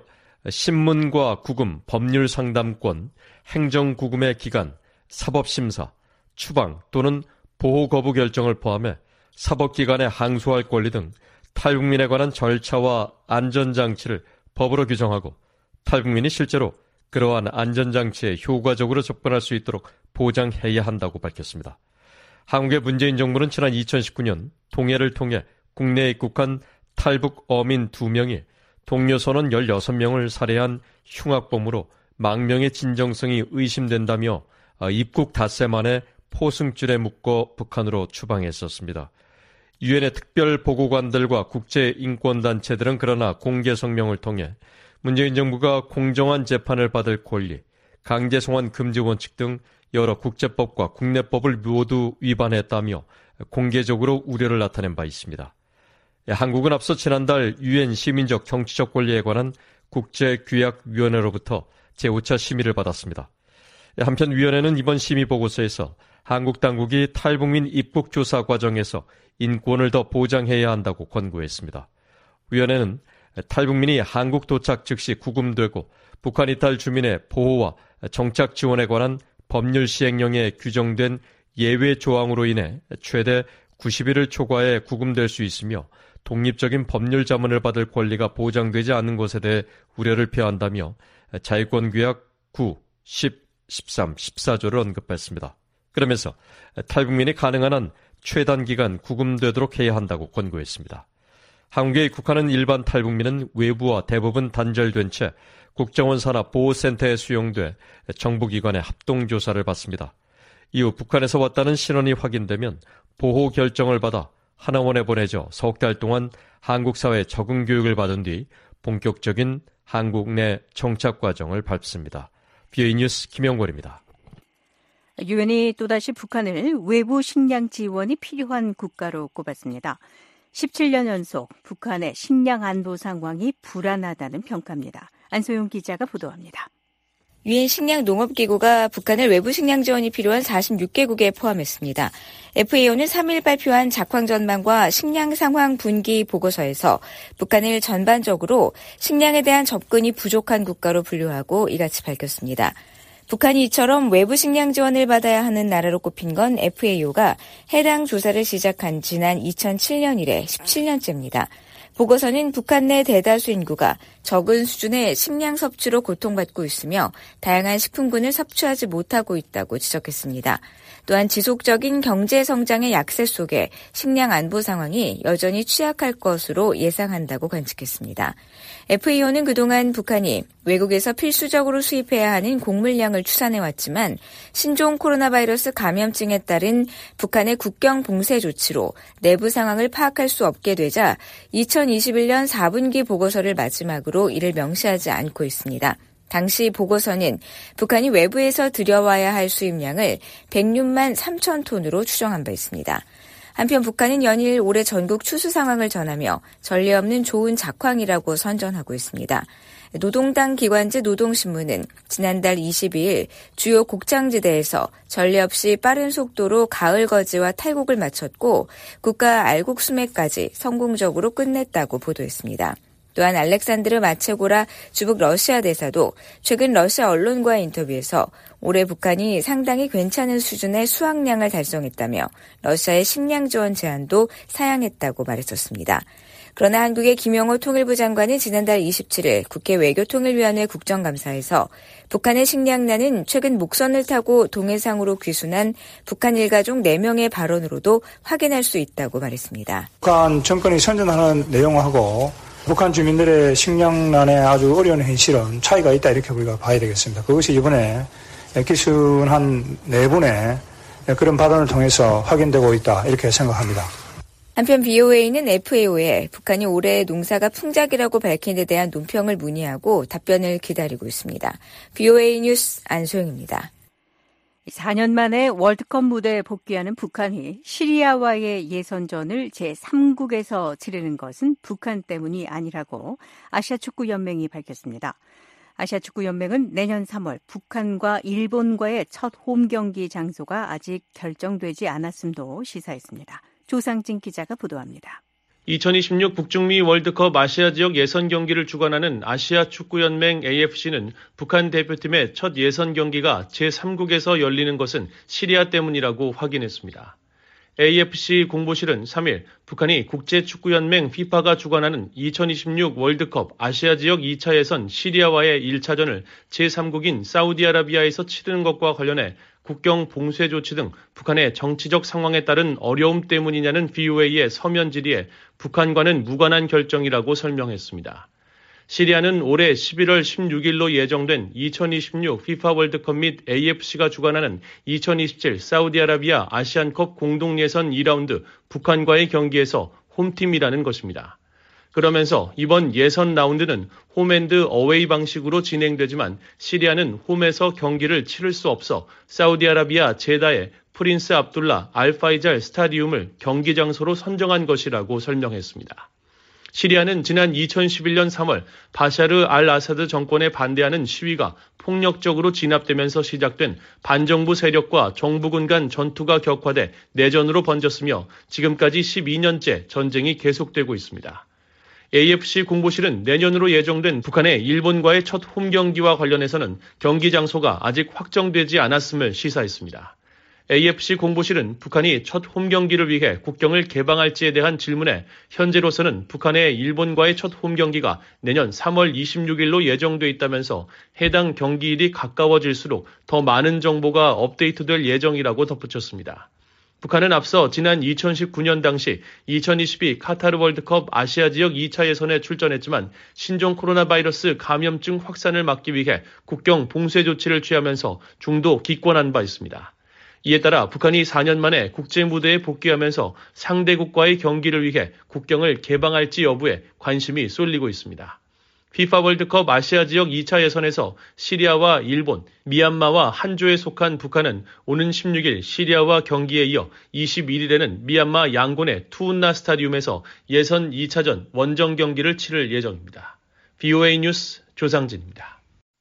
신문과 구금, 법률 상담권, 행정구금의 기간, 사법심사, 추방 또는 보호 거부 결정을 포함해 사법기관에 항소할 권리 등 탈북민에 관한 절차와 안전장치를 법으로 규정하고 탈북민이 실제로 그러한 안전장치에 효과적으로 접근할 수 있도록 보장해야 한다고 밝혔습니다. 한국의 문재인 정부는 지난 2019년 동해를 통해 국내에 입국한 탈북 어민 2명이 동료 선원 16명을 살해한 흉악범으로 망명의 진정성이 의심된다며 입국 닷새 만에 포승줄에 묶어 북한으로 추방했었습니다. 유엔의 특별 보고관들과 국제인권단체들은 그러나 공개 성명을 통해 문재인 정부가 공정한 재판을 받을 권리, 강제 송환 금지 원칙 등 여러 국제법과 국내법을 모두 위반했다며 공개적으로 우려를 나타낸 바 있습니다. 한국은 앞서 지난달 유엔 시민적 정치적 권리에 관한 국제규약위원회로부터 제5차 심의를 받았습니다. 한편 위원회는 이번 심의 보고서에서 한국 당국이 탈북민 입국 조사 과정에서 인권을 더 보장해야 한다고 권고했습니다. 위원회는 탈북민이 한국 도착 즉시 구금되고 북한 이탈 주민의 보호와 정착 지원에 관한 법률 시행령에 규정된 예외 조항으로 인해 최대 90일을 초과해 구금될 수 있으며 독립적인 법률 자문을 받을 권리가 보장되지 않는 것에 대해 우려를 표한다며 자유권규약 9, 10, 13, 14조를 언급했습니다. 그러면서 탈북민이 가능한 한 최단 기간 구금되도록 해야 한다고 권고했습니다. 한국에 입국하는 일반 탈북민은 외부와 대부분 단절된 채 국정원 산하 보호센터에 수용돼 정부기관의 합동조사를 받습니다. 이후 북한에서 왔다는 신원이 확인되면 보호 결정을 받아 하나원에 보내져 석 달 동안 한국 사회 적응 교육을 받은 뒤 본격적인 한국 내 정착 과정을 밟습니다. BOE 뉴스 김영권입니다. 유엔이 또다시 북한을 외부 식량 지원이 필요한 국가로 꼽았습니다. 17년 연속 북한의 식량 안보 상황이 불안하다는 평가입니다. 안소영 기자가 보도합니다. 유엔 식량농업기구가 북한을 외부 식량 지원이 필요한 46개국에 포함했습니다. FAO는 3일 발표한 작황 전망과 식량 상황 분기 보고서에서 북한을 전반적으로 식량에 대한 접근이 부족한 국가로 분류하고 이같이 밝혔습니다. 북한이 이처럼 외부 식량 지원을 받아야 하는 나라로 꼽힌 건 FAO가 해당 조사를 시작한 지난 2007년 이래 17년째입니다. 보고서는 북한 내 대다수 인구가 적은 수준의 식량 섭취로 고통받고 있으며 다양한 식품군을 섭취하지 못하고 있다고 지적했습니다. 또한 지속적인 경제 성장의 약세 속에 식량 안보 상황이 여전히 취약할 것으로 예상한다고 관측했습니다. FAO는 그동안 북한이 외국에서 필수적으로 수입해야 하는 곡물량을 추산해왔지만 신종 코로나 바이러스 감염증에 따른 북한의 국경 봉쇄 조치로 내부 상황을 파악할 수 없게 되자 2021년 4분기 보고서를 마지막으로 이를 명시하지 않고 있습니다. 당시 보고서는 북한이 외부에서 들여와야 할 수입량을 106만 3천 톤으로 추정한 바 있습니다. 한편 북한은 연일 올해 전국 추수 상황을 전하며 전례 없는 좋은 작황이라고 선전하고 있습니다. 노동당 기관지 노동신문은 지난달 22일 주요 곡창지대에서 전례 없이 빠른 속도로 가을 거지와 탈곡을 마쳤고 국가 알곡 수매까지 성공적으로 끝냈다고 보도했습니다. 또한 알렉산드르 마체고라 주북 러시아 대사도 최근 러시아 언론과의 인터뷰에서 올해 북한이 상당히 괜찮은 수준의 수확량을 달성했다며 러시아의 식량 지원 제한도 사양했다고 말했었습니다. 그러나 한국의 김영호 통일부 장관은 지난달 27일 국회 외교통일위원회 국정감사에서 북한의 식량난은 최근 목선을 타고 동해상으로 귀순한 북한 일가족 4명의 발언으로도 확인할 수 있다고 말했습니다. 북한 정권이 선전하는 내용하고 북한 주민들의 식량난에 아주 어려운 현실은 차이가 있다 이렇게 우리가 봐야 되겠습니다. 그것이 이번에 귀순한 4분의 그런 발언을 통해서 확인되고 있다 이렇게 생각합니다. 한편 BOA는 FAO에 북한이 올해 농사가 풍작이라고 밝힌 데 대한 논평을 문의하고 답변을 기다리고 있습니다. BOA 뉴스 안소영입니다. 4년 만에 월드컵 무대에 복귀하는 북한이 시리아와의 예선전을 제3국에서 치르는 것은 북한 때문이 아니라고 아시아축구연맹이 밝혔습니다. 아시아축구연맹은 내년 3월 북한과 일본과의 첫 홈경기 장소가 아직 결정되지 않았음도 시사했습니다. 조상진 기자가 보도합니다. 2026 북중미 월드컵 아시아 지역 예선 경기를 주관하는 아시아축구연맹 AFC는 북한 대표팀의 첫 예선 경기가 제3국에서 열리는 것은 시리아 때문이라고 확인했습니다. AFC 공보실은 3일 북한이 국제축구연맹 FIFA가 주관하는 2026 월드컵 아시아 지역 2차 예선 시리아와의 1차전을 제3국인 사우디아라비아에서 치르는 것과 관련해 국경 봉쇄 조치 등 북한의 정치적 상황에 따른 어려움 때문이냐는 BOA의 서면 질의에 북한과는 무관한 결정이라고 설명했습니다. 시리아는 올해 11월 16일로 예정된 2026 FIFA 월드컵 및 AFC가 주관하는 2027 사우디아라비아 아시안컵 공동예선 2라운드 북한과의 경기에서 홈팀이라는 것입니다. 그러면서 이번 예선 라운드는 홈앤드 어웨이 방식으로 진행되지만 시리아는 홈에서 경기를 치를 수 없어 사우디아라비아 제다의 프린스 압둘라 알파이잘 스타디움을 경기 장소로 선정한 것이라고 설명했습니다. 시리아는 지난 2011년 3월 바샤르 알 아사드 정권에 반대하는 시위가 폭력적으로 진압되면서 시작된 반정부 세력과 정부군 간 전투가 격화돼 내전으로 번졌으며 지금까지 12년째 전쟁이 계속되고 있습니다. AFC 공보실은 내년으로 예정된 북한의 일본과의 첫 홈경기와 관련해서는 경기 장소가 아직 확정되지 않았음을 시사했습니다. AFC 공보실은 북한이 첫 홈경기를 위해 국경을 개방할지에 대한 질문에 현재로서는 북한의 일본과의 첫 홈경기가 내년 3월 26일로 예정돼 있다면서 해당 경기일이 가까워질수록 더 많은 정보가 업데이트될 예정이라고 덧붙였습니다. 북한은 앞서 지난 2019년 당시 2022 카타르 월드컵 아시아 지역 2차 예선에 출전했지만 신종 코로나 바이러스 감염증 확산을 막기 위해 국경 봉쇄 조치를 취하면서 중도 기권한 바 있습니다. 이에 따라 북한이 4년 만에 국제 무대에 복귀하면서 상대국과의 경기를 위해 국경을 개방할지 여부에 관심이 쏠리고 있습니다. FIFA 월드컵 아시아 지역 2차 예선에서 시리아와 일본, 미얀마와 한 조에 속한 북한은 오는 16일 시리아와 경기에 이어 21일에는 미얀마 양곤의 투운나 스타디움에서 예선 2차전 원정 경기를 치를 예정입니다. VOA 뉴스 조상진입니다.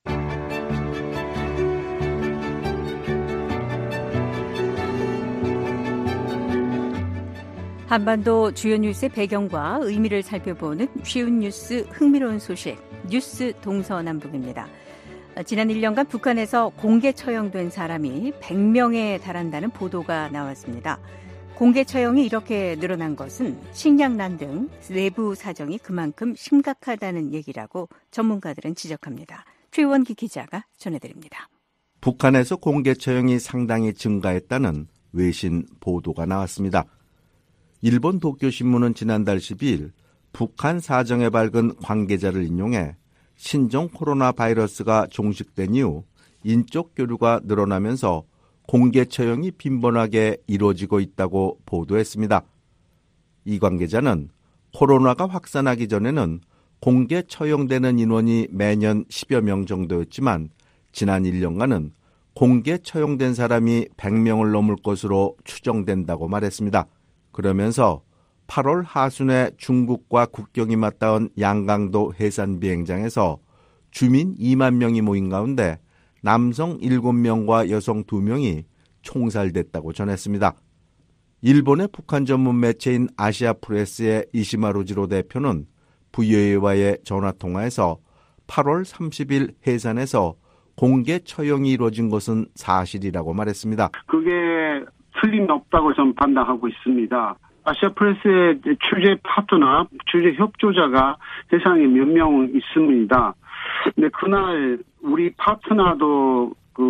한반도 주요 뉴스의 배경과 의미를 살펴보는 쉬운 뉴스, 흥미로운 소식, 뉴스 동서남북입니다. 지난 1년간 북한에서 공개 처형된 사람이 100명에 달한다는 보도가 나왔습니다. 공개 처형이 이렇게 늘어난 것은 식량난 등 내부 사정이 그만큼 심각하다는 얘기라고 전문가들은 지적합니다. 최원기 기자가 전해드립니다. 북한에서 공개 처형이 상당히 증가했다는 외신 보도가 나왔습니다. 일본 도쿄신문은 지난달 12일 북한 사정에 밝은 관계자를 인용해 신종 코로나 바이러스가 종식된 이후 인적 교류가 늘어나면서 공개 처형이 빈번하게 이루어지고 있다고 보도했습니다. 이 관계자는 코로나가 확산하기 전에는 공개 처형되는 인원이 매년 10여 명 정도였지만 지난 1년간은 공개 처형된 사람이 100명을 넘을 것으로 추정된다고 말했습니다. 그러면서 8월 하순에 중국과 국경이 맞닿은 양강도 해산 비행장에서 주민 2만 명이 모인 가운데 남성 7명과 여성 2명이 총살됐다고 전했습니다. 일본의 북한 전문 매체인 아시아프레스의 이시마루지로 대표는 VOA와의 전화통화에서 8월 30일 해산에서 공개 처형이 이루어진 것은 사실이라고 말했습니다. 그게 틀림이 없다고 저는 판단하고 있습니다. 아시아프레스의 취재 파트너, 취재 협조자가 세상에 몇 명 있습니다. 근데 그날 우리 파트너도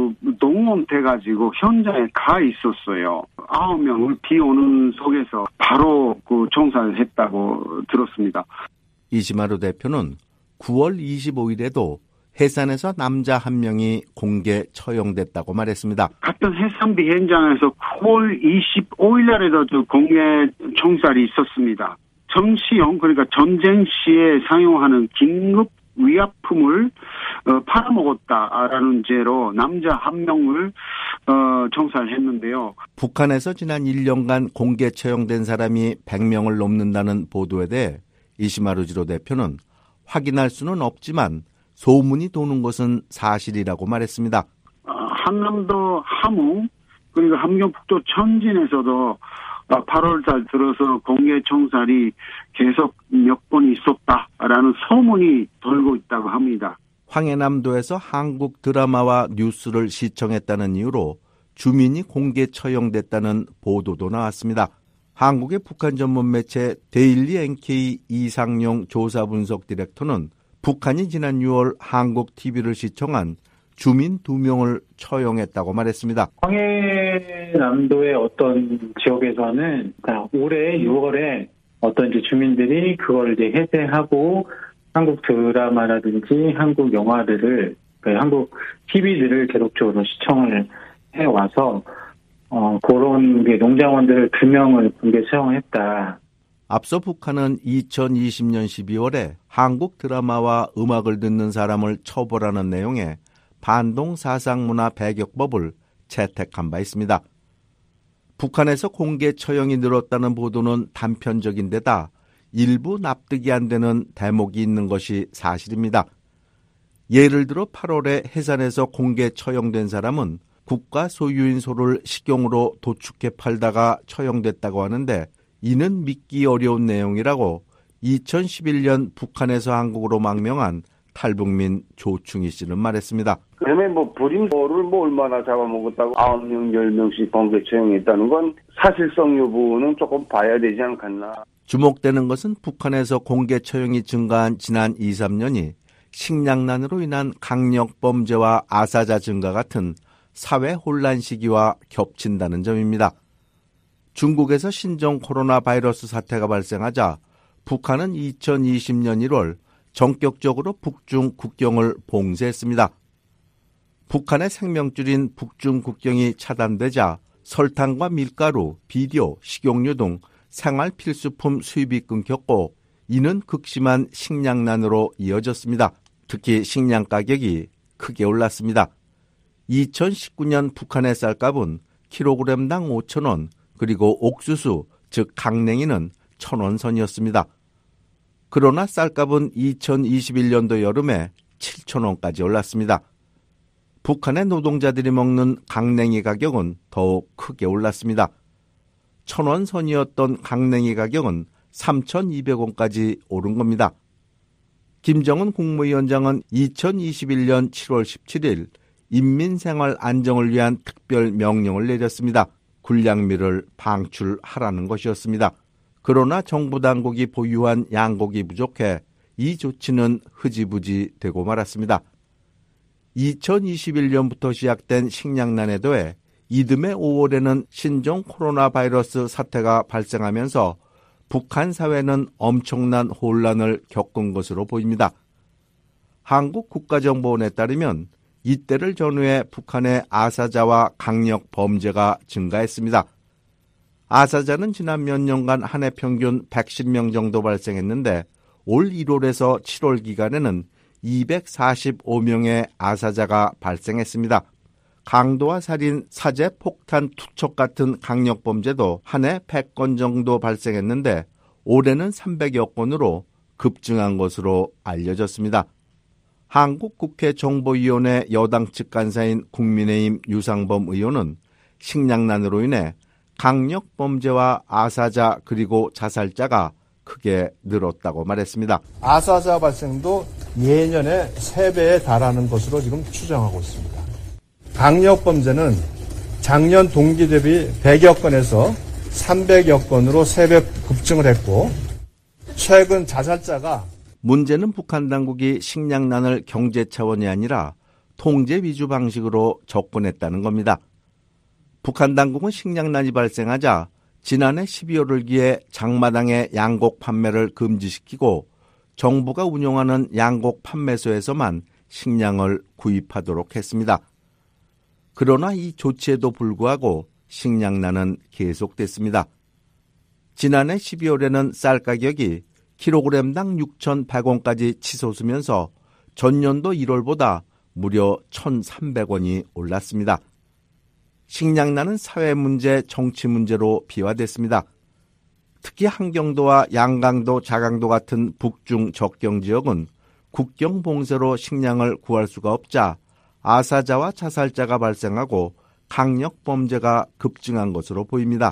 동원돼가지고 현장에 가 있었어요. 9명을 비 오는 속에서 바로 총살을 했다고 들었습니다. 이시마루 대표는 9월 25일에도 해산에서 남자 1명이 공개 처형됐다고 말했습니다. 같은 해산 비행장에서 9월 25일 날에도 공개 총살이 있었습니다. 정시용, 그러니까 전쟁 시에 사용하는 긴급 위약품을 팔아먹었다라는 죄로 남자 1명을 총살했는데요. 북한에서 지난 1년간 공개 처형된 사람이 100명을 넘는다는 보도에 대해 이시마루지로 대표는 확인할 수는 없지만 소문이 도는 것은 사실이라고 말했습니다. 한남도 함흥 그리고 함경북도 천진에서도 8월달 들어서 공개 총살이 계속 몇 번 있었다라는 소문이 돌고 있다고 합니다. 황해남도에서 한국 드라마와 뉴스를 시청했다는 이유로 주민이 공개 처형됐다는 보도도 나왔습니다. 한국의 북한 전문 매체 데일리 NK 이상용 조사 분석 디렉터는 북한이 지난 6월 한국 TV를 시청한 주민 2명을 처형했다고 말했습니다. 황해남도의 어떤 지역에서는 올해 6월에 어떤 이제 주민들이 그걸 이제 해제하고 한국 드라마라든지 한국 영화들을 한국 TV들을 계속적으로 시청을 해와서 그런 농장원들을 2명을 공개 처형했다. 앞서 북한은 2020년 12월에 한국 드라마와 음악을 듣는 사람을 처벌하는 내용의 반동 사상문화 배격법을 채택한 바 있습니다. 북한에서 공개 처형이 늘었다는 보도는 단편적인 데다 일부 납득이 안 되는 대목이 있는 것이 사실입니다. 예를 들어 8월에 해산에서 공개 처형된 사람은 국가 소유인 소를 식용으로 도축해 팔다가 처형됐다고 하는데 이는 믿기 어려운 내용이라고 2011년 북한에서 한국으로 망명한 탈북민 조충희 씨는 말했습니다. 그러면 불임소를 얼마나 잡아먹었다고 9명, 10명씩 공개 처형했다는 건 사실성 여부는 조금 봐야 되지 않겠나. 주목되는 것은 북한에서 공개 처형이 증가한 지난 2, 3년이 식량난으로 인한 강력범죄와 아사자 증가 같은 사회 혼란 시기와 겹친다는 점입니다. 중국에서 신종 코로나 바이러스 사태가 발생하자 북한은 2020년 1월 전격적으로 북중 국경을 봉쇄했습니다. 북한의 생명줄인 북중 국경이 차단되자 설탕과 밀가루, 비료, 식용유 등 생활 필수품 수입이 끊겼고 이는 극심한 식량난으로 이어졌습니다. 특히 식량 가격이 크게 올랐습니다. 2019년 북한의 쌀값은 킬로그램당 5,000원, 그리고 옥수수, 즉 강냉이는 1,000원 선이었습니다. 그러나 쌀값은 2021년도 여름에 7,000원까지 올랐습니다. 북한의 노동자들이 먹는 강냉이 가격은 더욱 크게 올랐습니다. 1,000원 선이었던 강냉이 가격은 3,200원까지 오른 겁니다. 김정은 국무위원장은 2021년 7월 17일 인민생활 안정을 위한 특별 명령을 내렸습니다. 군량미를 방출하라는 것이었습니다. 그러나 정부 당국이 보유한 양곡이 부족해 이 조치는 흐지부지 되고 말았습니다. 2021년부터 시작된 식량난에 더해 이듬해 5월에는 신종 코로나 바이러스 사태가 발생하면서 북한 사회는 엄청난 혼란을 겪은 것으로 보입니다. 한국국가정보원에 따르면 이때를 전후해 북한의 아사자와 강력 범죄가 증가했습니다. 아사자는 지난 몇 년간 한 해 평균 110명 정도 발생했는데 올 1월에서 7월 기간에는 245명의 아사자가 발생했습니다. 강도와 살인, 사제, 폭탄, 투척 같은 강력 범죄도 한 해 100건 정도 발생했는데 올해는 300여 건으로 급증한 것으로 알려졌습니다. 한국국회 정보위원회 여당 측 간사인 국민의힘 유상범 의원은 식량난으로 인해 강력 범죄와 아사자 그리고 자살자가 크게 늘었다고 말했습니다. 아사자 발생도 예년의 3배에 달하는 것으로 지금 추정하고 있습니다. 강력 범죄는 작년 동기 대비 100여 건에서 300여 건으로 3배 급증을 했고 최근 자살자가 문제는 북한 당국이 식량난을 경제 차원이 아니라 통제 위주 방식으로 접근했다는 겁니다. 북한 당국은 식량난이 발생하자 지난해 12월을 기해 장마당의 양곡 판매를 금지시키고 정부가 운영하는 양곡 판매소에서만 식량을 구입하도록 했습니다. 그러나 이 조치에도 불구하고 식량난은 계속됐습니다. 지난해 12월에는 쌀 가격이 킬로그램당 6,100원까지 치솟으면서 전년도 1월보다 무려 1,300원이 올랐습니다. 식량난은 사회 문제, 정치 문제로 비화됐습니다. 특히 한경도와 양강도, 자강도 같은 북중 접경 지역은 국경 봉쇄로 식량을 구할 수가 없자 아사자와 자살자가 발생하고 강력 범죄가 급증한 것으로 보입니다.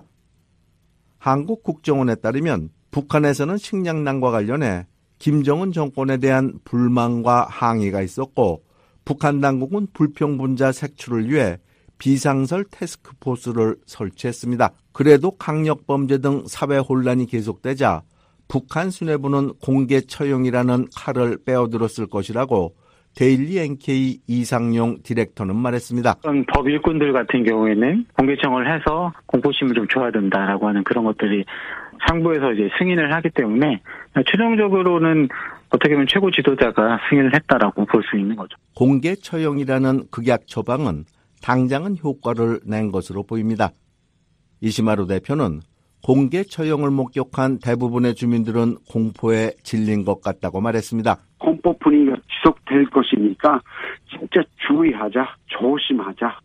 한국국정원에 따르면 북한에서는 식량난과 관련해 김정은 정권에 대한 불만과 항의가 있었고 북한 당국은 불평분자 색출을 위해 비상설 태스크포스를 설치했습니다. 그래도 강력범죄 등 사회 혼란이 계속되자 북한 수뇌부는 공개 처형이라는 칼을 빼어들었을 것이라고 데일리 NK 이상용 디렉터는 말했습니다. 법 일꾼들 같은 경우에는 공개 처형을 해서 공포심을 좀 줘야 된다라고 하는 그런 것들이 상부에서 이제 승인을 하기 때문에 최종적으로는 어떻게 보면 최고 지도자가 승인을 했다라고 볼 수 있는 거죠. 공개 처형이라는 극약 처방은 당장은 효과를 낸 것으로 보입니다. 이시마루 대표는 공개 처형을 목격한 대부분의 주민들은 공포에 질린 것 같다고 말했습니다. 공포 분위기가 지속될 것이니까 진짜 주의하자, 조심하자.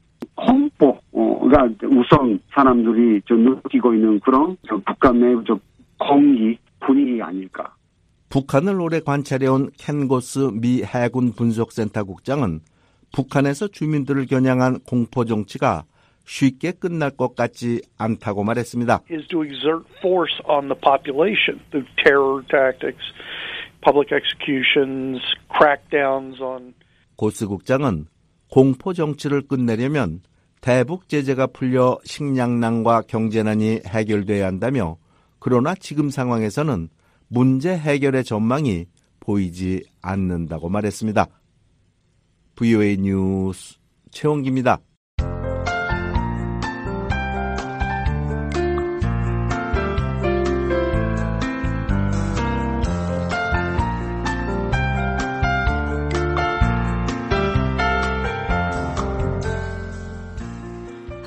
공포가 우선 사람들이 좀 느끼고 있는 그런 북한 내부적 공기, 분위기가 아닐까. 북한을 오래 관찰해온 켄고스 미 해군 분석센터 국장은 북한에서 주민들을 겨냥한 공포 정치가 쉽게 끝날 것 같지 않다고 말했습니다. is to exert force on the population through terror tactics, public executions, crackdowns on. 고스 국장은 공포 정치를 끝내려면 대북 제재가 풀려 식량난과 경제난이 해결돼야 한다며 그러나 지금 상황에서는 문제 해결의 전망이 보이지 않는다고 말했습니다. VOA 뉴스 최원기입니다.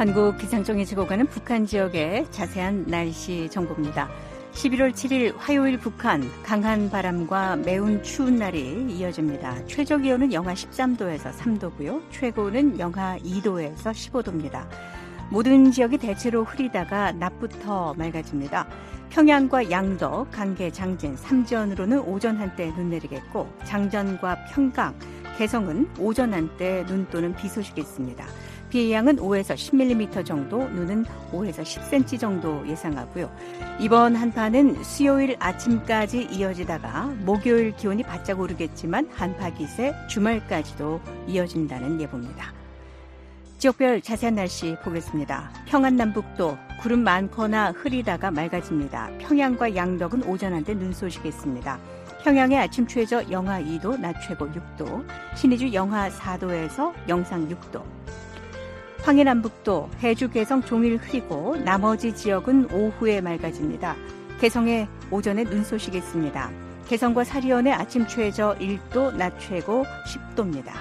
한국기상청이 제공하는 북한 지역의 자세한 날씨 정보입니다. 11월 7일 화요일 북한 강한 바람과 매운 추운 날이 이어집니다. 최저기온은 영하 13도에서 3도고요. 최고는 영하 2도에서 15도입니다. 모든 지역이 대체로 흐리다가 낮부터 맑아집니다. 평양과 양덕, 강계, 장진, 삼전으로는 오전 한때 눈 내리겠고 장전과 평강, 개성은 오전 한때 눈 또는 비 소식이 있습니다. 비의 양은 5에서 10mm 정도, 눈은 5에서 10cm 정도 예상하고요. 이번 한파는 수요일 아침까지 이어지다가 목요일 기온이 바짝 오르겠지만 한파 기세 주말까지도 이어진다는 예보입니다. 지역별 자세한 날씨 보겠습니다. 평안 남북도 구름 많거나 흐리다가 맑아집니다. 평양과 양덕은 오전 한때 눈 소식이 있습니다. 평양의 아침 최저 영하 2도, 낮 최고 6도, 신의주 영하 4도에서 영상 6도. 황해남북도, 해주, 개성 종일 흐리고 나머지 지역은 오후에 맑아집니다. 개성에 오전에 눈 소식이 있습니다. 개성과 사리원의 아침 최저 1도, 낮 최고 10도입니다.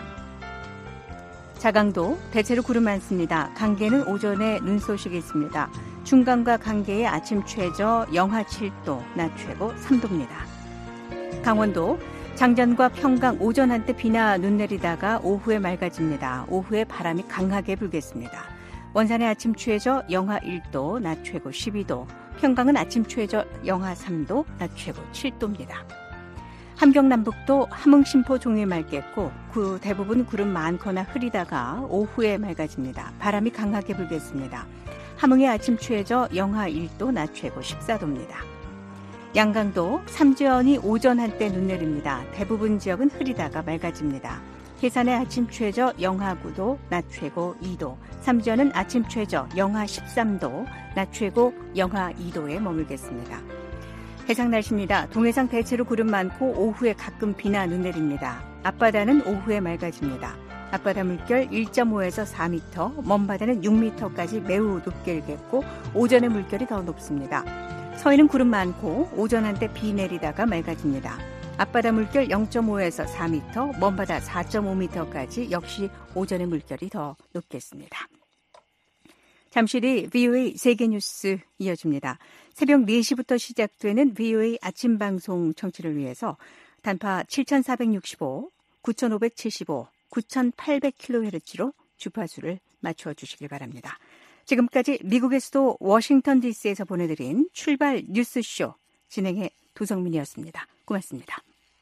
자강도 대체로 구름 많습니다. 강계는 오전에 눈 소식이 있습니다. 중강과 강계의 아침 최저 영하 7도, 낮 최고 3도입니다. 강원도 장전과 평강 오전 한때 비나 눈 내리다가 오후에 맑아집니다. 오후에 바람이 강하게 불겠습니다. 원산의 아침 최저 영하 1도, 낮 최고 12도. 평강은 아침 최저 영하 3도, 낮 최고 7도입니다. 함경남북도 함흥, 신포 종일 맑겠고 대부분 구름 많거나 흐리다가 오후에 맑아집니다. 바람이 강하게 불겠습니다. 함흥의 아침 최저 영하 1도, 낮 최고 14도입니다. 양강도 삼전이 오전 한때 눈 내립니다. 대부분 지역은 흐리다가 맑아집니다. 해산의 아침 최저 영하 9도, 낮 최고 2도. 삼전은 아침 최저 영하 13도, 낮 최고 영하 2도에 머물겠습니다. 해상 날씨입니다. 동해상 대체로 구름 많고 오후에 가끔 비나 눈 내립니다. 앞바다는 오후에 맑아집니다. 앞바다 물결 1.5에서 4m, 먼바다는 6m까지 매우 높게 일겠고 오전에 물결이 더 높습니다. 서해는 구름 많고 오전 한때 비 내리다가 맑아집니다. 앞바다 물결 0.5에서 4m, 먼바다 4.5m까지 역시 오전에 물결이 더 높겠습니다. 잠시 뒤 VOA 세계뉴스 이어집니다. 새벽 4시부터 시작되는 VOA 아침 방송 청취를 위해서 단파 7465, 9575, 9800kHz로 주파수를 맞춰주시길 바랍니다. 지금까지 미국의 수도 워싱턴 DC에서 보내드린 출발 뉴스쇼 진행의 도성민이었습니다. 고맙습니다.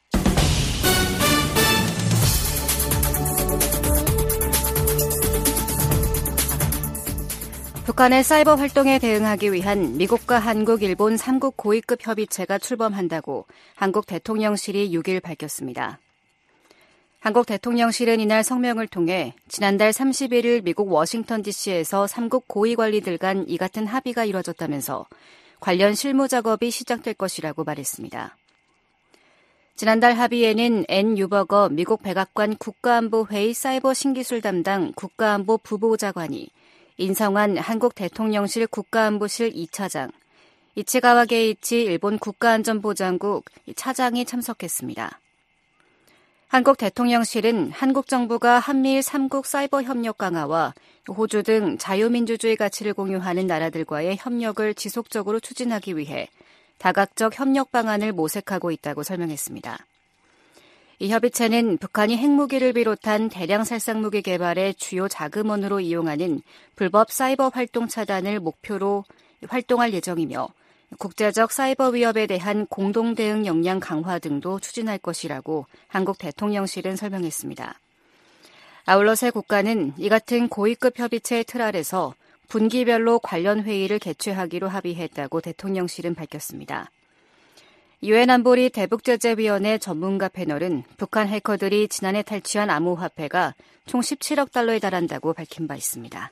북한의 사이버 활동에 대응하기 위한 미국과 한국, 일본 3국 고위급 협의체가 출범한다고 한국 대통령실이 6일 밝혔습니다. 한국 대통령실은 이날 성명을 통해 지난달 31일 미국 워싱턴 DC에서 3국 고위 관리들 간 이 같은 합의가 이뤄졌다면서 관련 실무 작업이 시작될 것이라고 말했습니다. 지난달 합의에는 앤 유버거 미국 백악관 국가안보회의 사이버 신기술 담당 국가안보 부보좌관이 인성한 한국 대통령실 국가안보실 2차장, 이치가와 게이치 일본 국가안전보장국 차장이 참석했습니다. 한국 대통령실은 한국 정부가 한미일 3국 사이버 협력 강화와 호주 등 자유민주주의 가치를 공유하는 나라들과의 협력을 지속적으로 추진하기 위해 다각적 협력 방안을 모색하고 있다고 설명했습니다. 이 협의체는 북한이 핵무기를 비롯한 대량 살상무기 개발의 주요 자금원으로 이용하는 불법 사이버 활동 차단을 목표로 활동할 예정이며 국제적 사이버 위협에 대한 공동 대응 역량 강화 등도 추진할 것이라고 한국 대통령실은 설명했습니다. 아울러 세 국가는 이 같은 고위급 협의체의 틀 아래서 분기별로 관련 회의를 개최하기로 합의했다고 대통령실은 밝혔습니다. 유엔 안보리 대북제재위원회 전문가 패널은 북한 해커들이 지난해 탈취한 암호화폐가 총 17억 달러에 달한다고 밝힌 바 있습니다.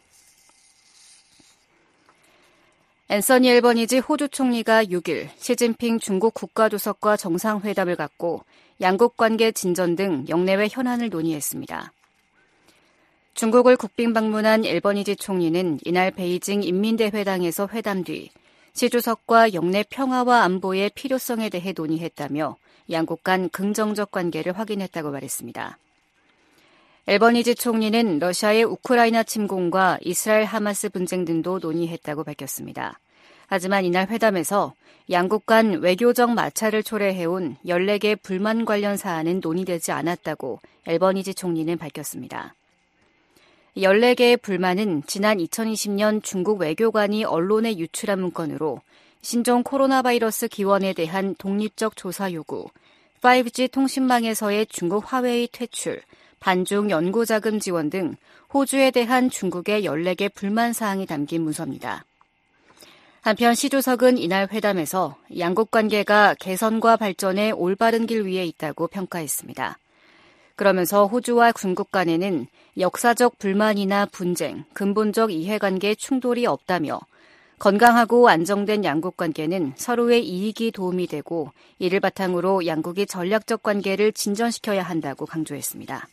앤서니 앨버니지 호주 총리가 6일 시진핑 중국 국가주석과 정상회담을 갖고 양국 관계 진전 등 영내외 현안을 논의했습니다. 중국을 국빈 방문한 앨버니지 총리는 이날 베이징 인민대회당에서 회담 뒤 시 주석과 영내 평화와 안보의 필요성에 대해 논의했다며 양국 간 긍정적 관계를 확인했다고 말했습니다. 엘버니지 총리는 러시아의 우크라이나 침공과 이스라엘 하마스 분쟁 등도 논의했다고 밝혔습니다. 하지만 이날 회담에서 양국 간 외교적 마찰을 초래해온 14개 불만 관련 사안은 논의되지 않았다고 엘버니지 총리는 밝혔습니다. 14개의 불만은 지난 2020년 중국 외교관이 언론에 유출한 문건으로 신종 코로나 바이러스 기원에 대한 독립적 조사 요구, 5G 통신망에서의 중국 화웨이 퇴출, 반중 연구자금 지원 등 호주에 대한 중국의 14개 불만 사항이 담긴 문서입니다. 한편 시 주석은 이날 회담에서 양국 관계가 개선과 발전의 올바른 길 위에 있다고 평가했습니다. 그러면서 호주와 중국 간에는 역사적 불만이나 분쟁, 근본적 이해관계 충돌이 없다며 건강하고 안정된 양국 관계는 서로의 이익이 도움이 되고 이를 바탕으로 양국이 전략적 관계를 진전시켜야 한다고 강조했습니다.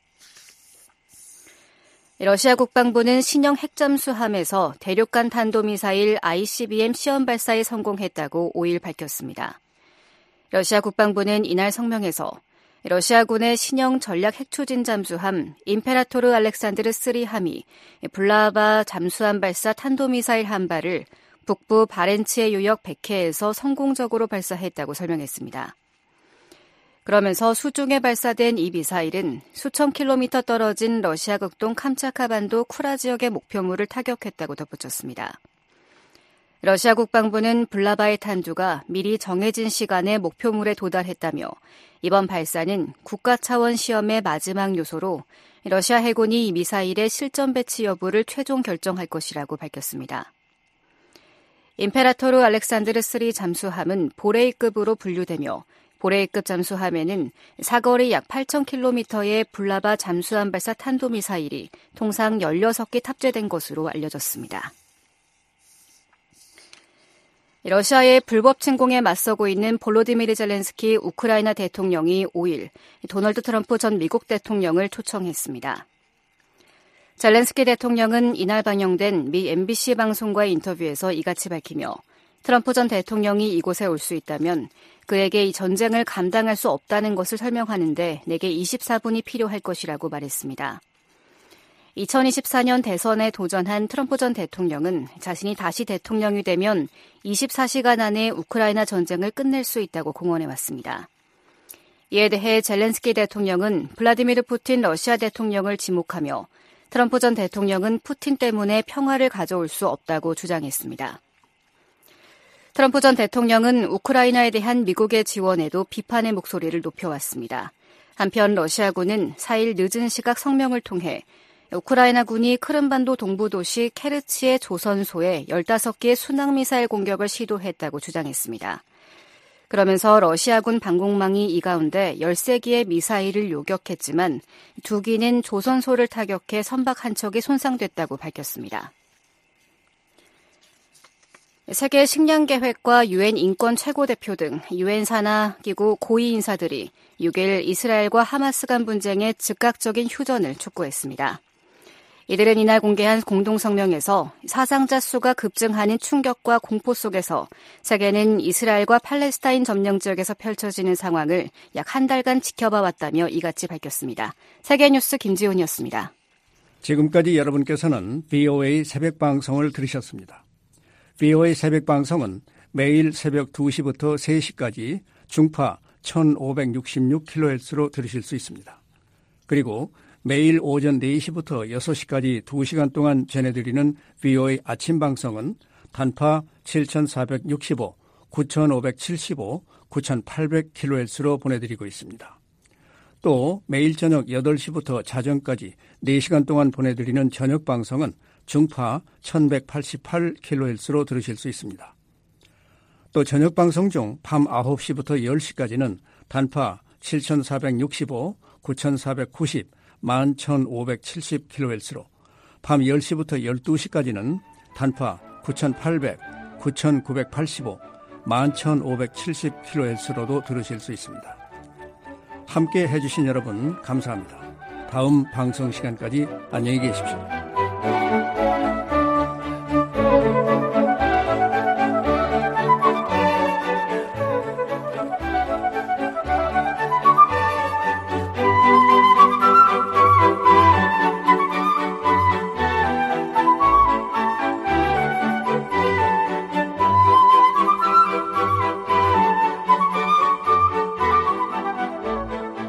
러시아 국방부는 신형 핵잠수함에서 대륙간 탄도미사일 ICBM 시험 발사에 성공했다고 5일 밝혔습니다. 러시아 국방부는 이날 성명에서 러시아군의 신형 전략 핵추진 잠수함 임페라토르 알렉산드르 3함이 블라바 잠수함 발사 탄도미사일 한 발을 북부 바렌츠해 유역 백해에서 성공적으로 발사했다고 설명했습니다. 그러면서 수중에 발사된 이 미사일은 수천 킬로미터 떨어진 러시아 극동 캄차카 반도 쿠라 지역의 목표물을 타격했다고 덧붙였습니다. 러시아 국방부는 블라바의 탄두가 미리 정해진 시간에 목표물에 도달했다며 이번 발사는 국가 차원 시험의 마지막 요소로 러시아 해군이 이 미사일의 실전 배치 여부를 최종 결정할 것이라고 밝혔습니다. 임페라토르 알렉산드르 3 잠수함은 보레이급으로 분류되며 보레이급 잠수함에는 사거리 약 8,000km의 블라바 잠수함 발사 탄도미사일이 통상 16기 탑재된 것으로 알려졌습니다. 러시아의 불법 침공에 맞서고 있는 볼로디미르 젤렌스키 우크라이나 대통령이 5일 도널드 트럼프 전 미국 대통령을 초청했습니다. 젤렌스키 대통령은 이날 방영된 미 MBC 방송과의 인터뷰에서 이같이 밝히며 트럼프 전 대통령이 이곳에 올 수 있다면 그에게 이 전쟁을 감당할 수 없다는 것을 설명하는데 내게 24분이 필요할 것이라고 말했습니다. 2024년 대선에 도전한 트럼프 전 대통령은 자신이 다시 대통령이 되면 24시간 안에 우크라이나 전쟁을 끝낼 수 있다고 공언해왔습니다. 이에 대해 젤렌스키 대통령은 블라디미르 푸틴 러시아 대통령을 지목하며 트럼프 전 대통령은 푸틴 때문에 평화를 가져올 수 없다고 주장했습니다. 트럼프 전 대통령은 우크라이나에 대한 미국의 지원에도 비판의 목소리를 높여왔습니다. 한편 러시아군은 4일 늦은 시각 성명을 통해 우크라이나군이 크림반도 동부 도시 케르치의 조선소에 15개의 순항미사일 공격을 시도했다고 주장했습니다. 그러면서 러시아군 방공망이 이 가운데 13기의 미사일을 요격했지만 2기는 조선소를 타격해 선박 한 척이 손상됐다고 밝혔습니다. 세계 식량계획과 유엔 인권 최고대표 등 유엔 산하 기구 고위 인사들이 6일 이스라엘과 하마스 간 분쟁의 즉각적인 휴전을 촉구했습니다. 이들은 이날 공개한 공동성명에서 사상자 수가 급증하는 충격과 공포 속에서 세계는 이스라엘과 팔레스타인 점령 지역에서 펼쳐지는 상황을 약 한 달간 지켜봐 왔다며 이같이 밝혔습니다. 세계뉴스 김지훈이었습니다. 지금까지 여러분께서는 VOA 새벽방송을 들으셨습니다. VOA 새벽방송은 매일 새벽 2시부터 3시까지 중파 1566kHz로 들으실 수 있습니다. 그리고 매일 오전 4시부터 6시까지 2시간 동안 전해드리는 VOA 아침 방송은 단파 7465, 9575, 9800kHz로 보내드리고 있습니다. 또 매일 저녁 8시부터 자정까지 4시간 동안 보내드리는 저녁 방송은 중파 1188kHz로 들으실 수 있습니다. 또 저녁 방송 중 밤 9시부터 10시까지는 단파 7465, 9490, 11570kHz로 밤 10시부터 12시까지는 단파 9800, 9985, 11570kHz로도 들으실 수 있습니다. 함께 해주신 여러분 감사합니다. 다음 방송 시간까지 안녕히 계십시오.